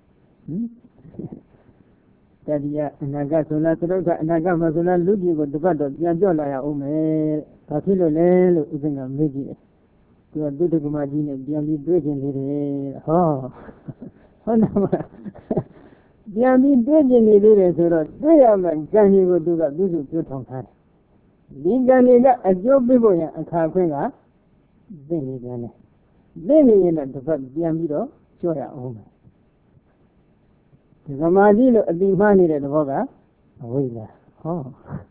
တတိယအနာဂတ်ဆိုလားသရုပ်ကအနာဂတ်မှာဆိုလားလူကြီးကိုတပတ်တော့ပြန်ပြောလာရအောင်မယ်ဘာဖြစ်လို့လဲလို့ဥစဉ်ကမေးကြည့်တယ်သူကသူတက္ကမကြီးနဲ့ပြန်ပြီးတွေ့ကျင်နေတယ်ဟောဟုတ်တယ်မလားပြန်ပြီးတွေ့ကျင်နေသေးတယ်ဆိုတော့တွေ့ရမယ်ကံကြီးကိုသူကပြုစုပြောထောင်ထားတယ်ဒီကံတွေကအကျိုးပေးဖို့ရအခါခွင့်ကသိနေတယ်လေသိနေရင်တော့တစ်ဖက်ပြန်ပြီးတော့ကြွရအောင်မယ်ဒီသမာဓိလို့အတိမှနေတဲ့သဘောကအဝိဇ္ဇာဟော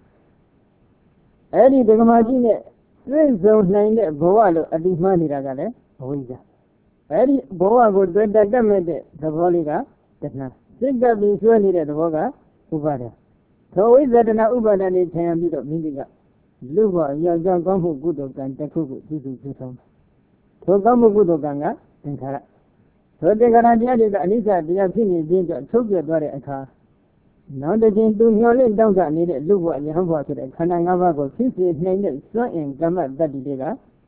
အဲ့ဒီဒကမာကြီးနဲ့တွေ့ဆုံနိုင်တဲ့ဘဝလို့အတိမှနေတာကလည်းအဝိဇ္ဇာအဲ့ဒီဘဝကိုတွေ့တတ်မဲ့တဲ့သဘောလေးကတဏှာစိတ်ကပ်ပြီးဆွဲနေတဲ့သဘောကဥပါဒံသောဝိဇ္ဇာတဏှာဥပါဒံနဲ့ခြံရပြီးတော့မိမိကလူ့ဘဝရောက်ကြောင်းကောင်းမှုကုသိုလ်ကံတစ်ခုခုပြုစုပြုဆောင်ထိုကောင်းမှုကုသိုလ်ကံကသင်္ခါရထိုသင်္ခါရတရားတွေကအနိစ္စတရားဖြစ်နေခြင်းကြောင့်ထုတ်ပြသွားတဲ့အခါနောက်တစ်ချိန်သူမျောလင့်တောင့်တနေတဲ့လူဘဝယဟန်ဘဝဆိုတဲ့ခန္ဓာ၅ပါးကိုဖြစ်စေနိုင်တဲ့စွန့်အင်ကမ္မတတ္တိတွေက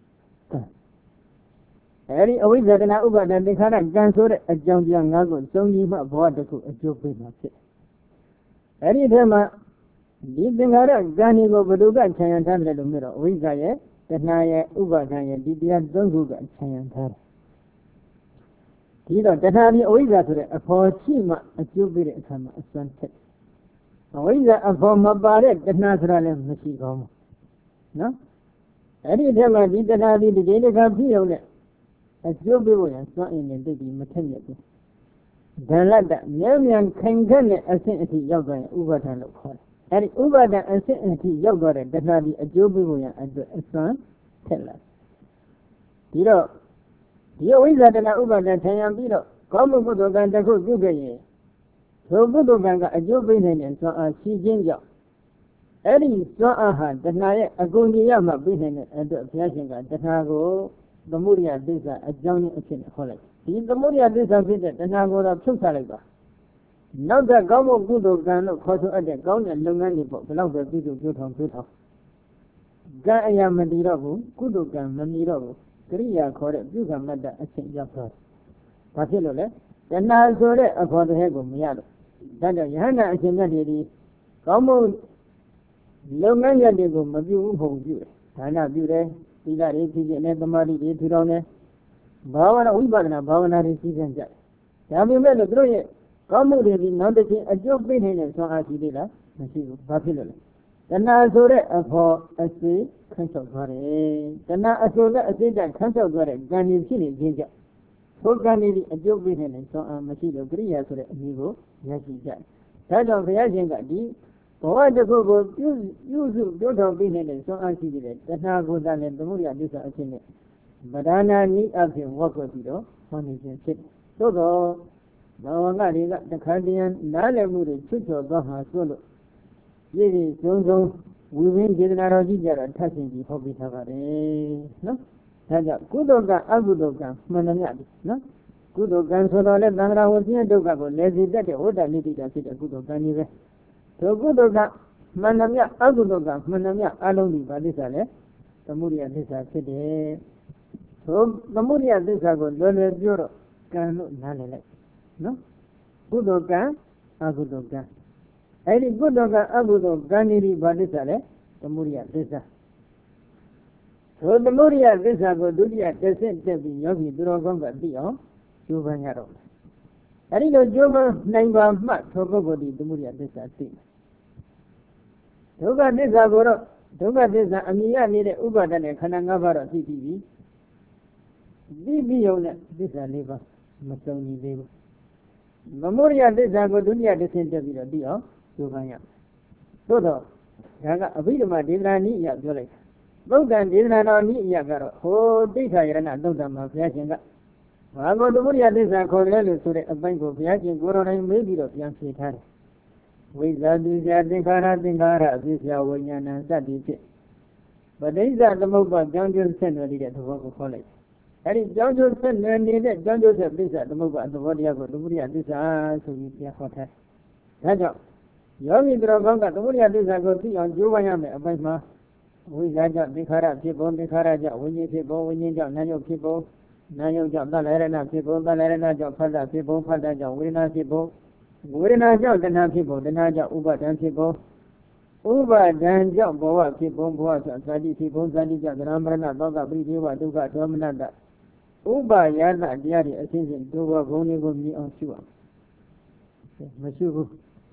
အဲဒီအဝိဇ္ဇာတဏှာဥပါဒံသင်္ခါရကံဆိုတဲ့အကြောင်းတရား၅ခုစုံကြီးမှဘဝတစ်ခုအကျိုးပေးမှာဖြစ်အဲဒီအထက်မှာဒီသင်္ခါရကံတွေကိုဘယ်သူကခြံရံထားတယ်လို့မြင်တော့အဝိဇ္ဇာရဲ့တဏှာရဲ့ဥပါဒံရဲ့ဒီတရား၃ခုကခြံရံထားတယ်ဒီတော့တဏှာပြီးအဝိဇ္ဇာဆိုတဲ့အဖို့ရှိမှအကျိုးပေးတဲ့အခါမှာအစွမ်းထက်အဝိဇ္ဇာအဖို့မပါတဲ့တဏှာဆိုတာလည်းမရှိကောင်းဘူးနော်အဲ့ဒီအထက်မှာဒီတဏှာပြီးဒီကိလေသာဖြစ်ရုံနဲ့အကျိုးပေးဖို့ရစွမ်းအင်နဲ့တိတ်ပြီးမထက်မြက်ဘူးဒလတ္တမြဲမြံခိုင်ခက်တဲ့အဆင့်အထိရောက်သွားရင်ဥပါဒံလို့ခေါ်တယ်အဲ့ဒီဥပါဒံအဆင့်အထိရောက်သွားတဲ့တဏှာပြီးအကျိုးပေးဖို့ရအတွက်အစွမ်းထက်လာဒီတော့ဒီအဝိဇ္ဇာတဏှာဥပါဒံထင်ရပြီးတော့ကောင်းမှုကုသိုလ်ကံတစ်ခုပြုခဲ့ရင်ထိုကုသိုလ်ကံကအကျိုးပေးနိုင်တဲ့စွမ်းအားရှိခြင်းကြောင့်အဲ့ဒီစွမ်းအားဟာတဏှာရဲ့အကုန်ကြီးရမှပေးနိုင်တဲ့အတွက်ဘုရားရှင်ကတဏှာကိုသမုဒိယသစ္စာအကြောင်းရင်းအဖြစ်နဲ့ဟောလိုက်ဒီသမုဒိယသစ္စာဖြစ်တဲ့တဏှာကိုတော့ဖြုတ်ချလိုက်ပါနောက်တဲ့ကောင်းမှုကုသိုလ်ကံလို့ခေါ်ဆိုအပ်တဲ့ကောင်းတဲ့လုပ်ငန်းတွေပေါ့ဘယ်တော့ပဲပြုစုပြောထောင်ကံအရာမတည်တော့ဘူးကုသိုလ်ကံမမီတော့ဘူးကရိယာခေါ်တဲ့ပြုကံမတ္တအချင်းရောက်သွားတယ်။ဘာဖြစ်လို့လဲ။တဏှာဆိုတဲ့အခေါ်တဲ့ကိုမရလို့ဒါကြောင့်ယဟန္တာအရှင်မြတ်တွေဒီကောင်းမှုလုပ်ငန်းရတွေကိုမပြုဘူးပုံပြုတယ်ဒါနပြုတယ်သီလတွေဖြည့်ခြင်းနဲ့သမာဓိတွေထူထောင်တယ်ဘာဝနာဝိပဿနာဘာဝနာတွေသိစင်ကြတယ်ဒါပေမဲ့လို့သူတို့ရဲ့ကောင်းမှုတွေဒီနောက်တစ်ချိန်အကျိုးပေးနေတဲ့ဆွမ်းအားရှိသေးလားမရှိဘူးဘာဖြစ်လို့လဲတဏှာဆိုတဲ့အဖို့အစေခန့်ချောက်သွားတယ်တဏှာအဆိုတဲ့အစိတ်တခန့်ချောက်သွားတဲ့ကံကြီးဖြစ်နေခြင်းကြောင့်ထိုကံကြီးအကျိုးပေးနေတဲ့ဆွမ်းအားမရှိလို့ကရိယာဆိုတဲ့အမည်ကိုရရှိကြတယ်ဒါကြောင့်ဘုရားရှင်ကဒီဘဝတစ်ခုကိုပြုစုတိုးထောင်ပေးနေတဲ့ဆွမ်းအားရှိတဲ့တဏှာကိုယ်တိုင်လည်းသမုဒိယဒုစရအဖြစ်နဲ့ဗဒနာနည်းအဖြစ်ဝတ်ကွက်ပြီးတော့ဟောနေခြင်းဖြစ်သို့တော့ဘာဝကတွေကတခါတည်းနားလည်မှုတွေချွတ်ချော်သွားမှာဆိုလို့ပြည့်ပြည့်စုံစုံဝိဝင်းဒေသနာတော်ကြီးကြတော့ထပ်ရှင်ပြီးဟောပေးထားပါတယ်နော်ဒါကြောင့်ကုသိုလ်ကအကုသိုလ်ကမှန်တယ်များနော်ကုသိုလ်ကံဆိုတော့လေသံဃာဝဆင်းရဲဒုက္ခကိုလည်းစီတတ်တဲ့ဝိတ္တနိတိတာဖြစ်တဲ့ကုသိုလ်ကံကြီးပဲဒုကုသိုလ်ကမှန်တယ်များအကုသိုလ်ကမှန်တယ်များအလုံးဒီပါဠိစာလေသမုဒိယသစ္စာဖြစ်တယ်သို့သမုဒိယသစ္စာကိုလွယ်လွယ်ပြောတော့ကံလို့နားလည်လိုက်နော်ကုသိုလ်ကံအကုသိုလ်ကံအဲ့ဒီကုသိုလ်ကအကုသိုလ်ကံဒီဘာသစ္စာလဲသမုဒိယသစ္စာသို့သမုဒိယသစ္စာကိုဒုတိယတစ်ဆင့်တက်ပြီးယောဂီသူတော်ကောင်းကသိအောင်ကျိုးပန်းရတော့မယ်အဲ့ဒီလိုကျိုးပန်းနိုင်ပါမှသောပုဂ္ဂိုလ်ဒီသမုဒိယသစ္စာသိမယ်ဒုက္ခသစ္စာကိုတော့ဒုက္ခသစ္စာအမြင်ရနေတဲ့ဥပါဒနဲ့ခန္ဓာ၅ပါးတော့သိပြီးရုံနဲ့သစ္စာ၄ပါးမစုံညီသေးဘူးသမုဒိယသစ္စာကိုဒုတိယတစ်ဆင့်တက်ပြီးတော့သိအောင်ကျိုးပန်းရမယ်သို့တော့ဒါကအဘိဓမ္မာဒေသနာနည်းအရပြောလိုက်သုတ်တန်ဒေသနာတော်နည်းအရကတော့ဟိုတိဋ္ဌာယရဏသုတ်တံမှာဘုရားရှင်ကဘာကိုသမုဒိယသစ္စာခေါ်တယ်လို့ဆိုတဲ့အပိုင်းကိုဘုရားရှင်ကိုယ်တော်တိုင်မေးပြီးတော့ပြန်ဖြေထားတယ်ဝိဇ္ဇာတိဇာသင်္ခါရသင်္ခါရအဖြစ်ဆရာဝိညာဏစသည်ဖြင့်ပဋိစ္စသမုပ္ပါကြောင်းကျိုးဆက်နွယ်တဲ့သဘောကိုခေါ်လိုက်အဲဒီကြောင်းကျိုးဆက်နွယ်နေတဲ့ကြောင်းကျိုးဆက်ပဋိစ္စသမုပ္ပါသဘောတရားကိုသမုဒိယသစ္စာဆိုပြီးပြန်ဟောထားတယ်ဒါကြောင့်ယောဂီတော်ကောင်းကသမုဒိယသစ္စာကိုသိအောင်ကြိုးပမ်းရမယ်အပိုင်းမှာဝိဇ္ဇာကြောင့်သင်္ခါရဖြစ်ပုံသင်္ခါရကြောင့်ဝိညာဉ်ဖြစ်ပုံဝိညာဉ်ကြောင့်နာယုတ်ဖြစ်ပုံနာယုတ်ကြောင့်သလရဏဖြစ်ပုံသလရဏကြောင့်ဖတ်တာဖြစ်ပုံဖတ်တာကြောင့်ဝေဒနာဖြစ်ပုံဝေဒနာကြောင့်တဏှာဖြစ်ပုံတဏှာကြောင့်ဥပါဒံဖြစ်ပုံဥပါဒံကြောင့်ဘဝဖြစ်ပုံဘဝကြောင့်ဇာတိဖြစ်ပုံဇာတိကြောင့်သရမရဏသောကပရိဒေဝဒုက္ခဒေါမနတဥပါယတတရားတွေအစဉ်စဉ်ဒုက္ခဘုံတွေကိုမြင်အောင်ရှုအောင်မရှိဘူး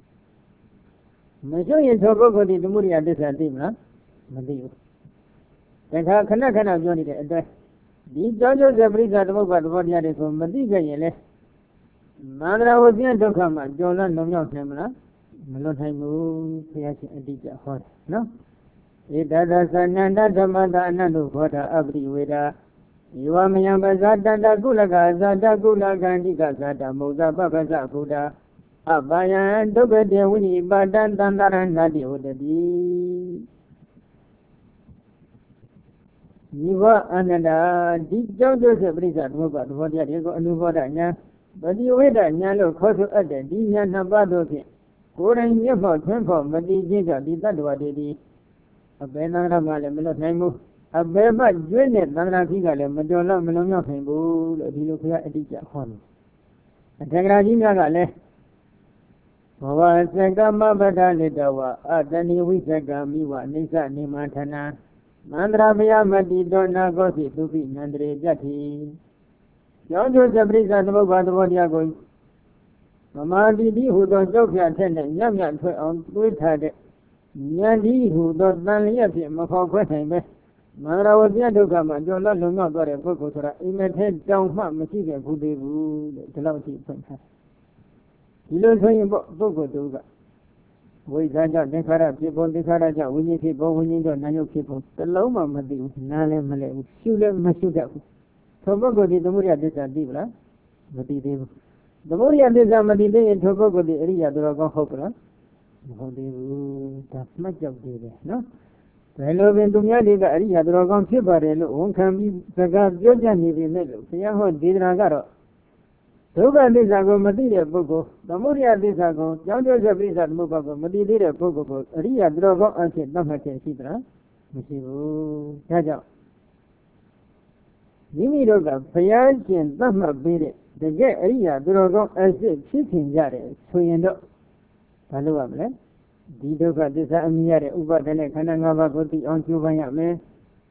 မရှိရင်သောပုဂ္ဂိုလ်ဒီသမုဒိယသစ္စာသိမလားမသိဘူးတခါခဏခဏပြောနေတဲ့အတွက်ဒီကြောင့်ကျိုးစေပရိစ္ဆာသမုပ္ပါသဘောတရားတွေကိုမသိခဲ့ရင်လေမန္တရာဝဆင်းဒုက္ခမှာကြော်လွန်လုံရောက်နိုင်မလားမလွတ်နိုင်ဘူးဘုရားရှင်အတိအကျဟောတယ်နော်ဧတသသနန္တဓမ္မတာအနန္တုဘောဓအပရိဝေဒယောမယံပဇာတတကုလကဇာတကုလကန္တိကဇာတမုဇ္ဇပပဇဗုဒ္ဓအပယံဒုက္ခတေဝိနိပါတံတန္တရဏတိဟောတတိဒီဘအနန္တဒီကြောင့်ကျိုးဆက်ပရိစ္ဆသမုပ္ပါသဘောတရားတွေကိုအနုဘောဓညာပฏิဝေဒညာလို့ခေါ်ဆိုအပ်တဲ့ဒီညာနှစ်ပါးတို့ဖြင့်ကိုယ်တိုင်မျက်မှောက်ထွန်းဖော်မသိခြင်းကြောင့်ဒီတတ္တဝါတွေဒီအဘယ်သံဃာမှလည်းမလွတ်နိုင်ဘူးအဘယ်မှကျွေးတဲ့သံဃာကြီးကလည်းမတော်လို့မလုံမြောက်နိုင်ဘူးလို့ဒီလိုဘုရားအတိအကျဟောတယ်အထက်ကရာကြီးများကလည်းဘဝစကမပဒလိတဝအတဏိဝိသကမိဝအိဋ္ဌနေမထနာမန္တရာဘယမတိတောနာကောစီသုပိနန္တရေပြတ်တိကျောင်းကျိုးစပရိစ္ဆသမုပ္ပါသဘောတရားကိုမမာတိတိဟူသောကြောက်ဖြတ်ထက်နဲ့ညံ့ညံ့ထွက်အောင်သွေးထားတဲ့ဉာဏ်ဒီဟူသောတန်လျက်ဖြင့်မဖောက်ခွဲနိုင်ပဲမန္တရာဝဇ္ဇဒုက္ခမှာကြော်လွတ်လုံလောက်သွားတဲ့ပုဂ္ဂိုလ်ဆိုတာအိမ်မထဲတောင်မှမရှိခဲ့ဘူးသေးဘူးတဲ့ဒီလောက်ရှိဖွင့်ထားဒီလိုဆိုရင်ပုဂ္ဂိုလ်တို့ကဝိဇ္ဇာကြောင့်သင်္ခါရဖြစ်ပုံသင်္ခါရကြောင့်ဝိညာဉ်ဖြစ်ပုံဝိညာဉ်ကြောင့်နာယုတ်ဖြစ်ပုံတစ်လုံးမှမသိဘူးနားလည်းမလဲဘူးရှုလည်းမရှုတတ်ဘူးသောပုဂ္ဂိုလ်ဒီသမုဒိယသစ္စာသိပလားမသိသေးဘူးသမုဒိယသစ္စာမသိသေးရင်သောပုဂ္ဂိုလ်ဒီအရိယာတော်ကောင်းဟုတ်ကလားမဟုတ်သေးဘူးဒါမှတ်ကြောက်သေးတယ်နော်ဘယ်လိုပင်သူများတွေကအရိယာတော်ကောင်းဖြစ်ပါတယ်လို့ဝန်ခံပြီးစကားပြောကြနေပြီနဲ့လို့ဘုရားဟောဒေသနာကတော့ဒုက္ခသစ္စာကိုမသိတဲ့ပုဂ္ဂိုလ်သမုဒိယသစ္စာကိုကြောင်းကျိုးဆက်ပရိစ္ဆသမုပ္ပါကိုမသိသေးတဲ့ပုဂ္ဂိုလ်ကိုအရိယာတော်ကောင်းအဖြစ်သတ်မှတ်ခြင်းရှိသလားမရှိဘူးဒါကြောင့်မိမိတို့ကဘုရားရှင်သတ်မှတ်ပေးတဲ့တကယ်အရိယာတော်ကောင်းအဖြစ်ဖြစ်ခင်ကြတယ်ဆိုရင်တော့ဘာလုပ်ရမလဲဒီဒုက္ခသစ္စာအမြင်ရတဲ့ဥပါဒနဲ့ခန္ဓာ၅ပါးကိုသိအောင်ကြိုးပမ်းရမယ်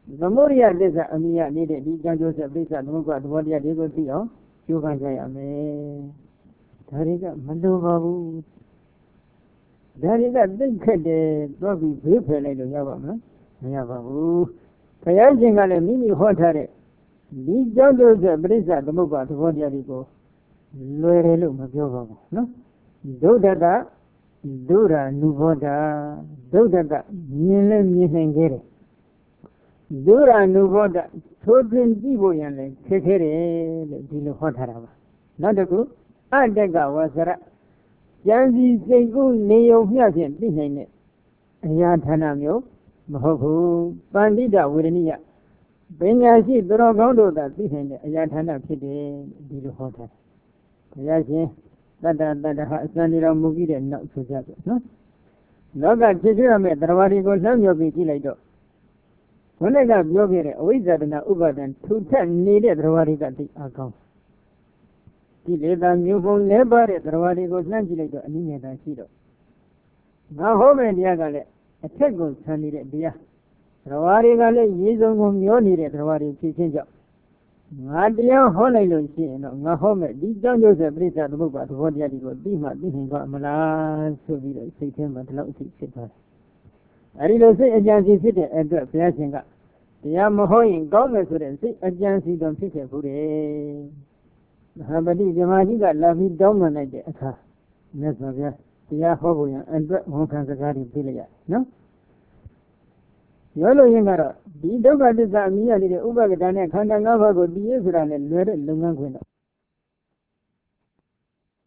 သမုဒိယသစ္စာအမိယနေတဲ့ဒီကြောင့်ကျိုးဆက်ပြိဿသမုပ္ပါသဘောတရားတွေကိုသိအောင်ကျိုးပမ်းကြရမယ်ဒါတွေကမလိုပါဘူးဒါတွေကသိခက်တယ်တော့ပြီးဘေးဖယ်လိုက်လို့ရပါမလားမရပါဘူးဘုရားရှင်ကလည်းမိမိဟောထားတဲ့ဒီကြောင့်ကျိုးဆက်ပြိဿသမုပ္ပါသဘောတရားတွေကိုလွယ်တယ်လို့မပြောပါဘူးနော်ဒုဒ္ဒကဒုရာနုဘောဓာဒုဒ္ဒကမြင်လဲမြင်နိုင်ခဲ့တယ်ဒုရာနုဘောဓသိုးသွင်းကြည့်ဖို့ရန်လဲခက်ခဲတယ်လို့ဒီလိုဟောထားတာပါနောက်တစ်ခုအတ္တကဝဆရဉာဏ်စီစိတ်ကူးနေုံမျှဖြင့်သိနိုင်တဲ့အရာဌာနမျိုးမဟုတ်ဘူးပန္တိတဝေဒနိယပညာရှိသူတော်ကောင်းတို့သာသိနိုင်တဲ့အရာဌာနဖြစ်တယ်ဒီလိုဟောထားတယ်ဘုရားရှင်တတ္တတတ္တဟာအစံဒီတော်မူပြီးတဲ့နောက်ဆိုကြတယ်နော်လောကဖြစ်ရမယ့်တရားတွေကိုလှမ်းမြော်ပြီးကြည့်လိုက်တော့ဘုန်းကပြောခဲ့တဲ့အဝိဇ္ဇာတနာဥပါဒံထူထပ်နေတဲ့တရားတွေကသိအကောင်းဒီလေသာမျိုးပုံလဲပါတဲ့တရားတွေကိုလှမ်းကြည့်လိုက်တော့အနည်းငယ်သာရှိတော့ငါဟောမယ့်တရားကလည်းအထက်ကိုဆန်နေတဲ့တရားတရားတွေကလည်းရေစုံကိုမျောနေတဲ့တရားတွေဖြစ်ခြင်းကြောင့်ငါတရားဟောလိုက်လို့ရှိရင်တော့ငါဟောမဲ့ဒီကြောင့်ကျိုးဆက်ပြိဿသမုပ္ပါသဘောတရားတွေကိုသိမှသိနိုင်ပါမလားဆိုပြီးတော့စိတ်ထဲမှာဒီလောက်အထိဖြစ်သွားတယ်။အဲဒီလိုစိတ်အကြံစီဖြစ်တဲ့အတွက်ဘုရားရှင်ကတရားမဟောရင်ကောင်းမယ်ဆိုတဲ့စိတ်အကြံစီတော်ဖြစ်ခဲ့ဘူးတယ်။မဟာပတိဇမကြီးကလာပြီးတောင်းပန်လိုက်တဲ့အခါမြတ်စွာဘုရားတရားဟောဖို့ရန်အတွက်ဝန်ခံစကားတွေပြလိုက်ရတယ်နော်။ပြောလို့ရင်ကတော့ဒီဒုက္ခသစ္စာအမိရနေတဲ့ဥပက္ခဒါနဲ့ခန္ဓာ၅ပါးကိုတည်ရဆိုတာနဲ့လွယ်တဲ့လုပ်ငန်းခွင်တော့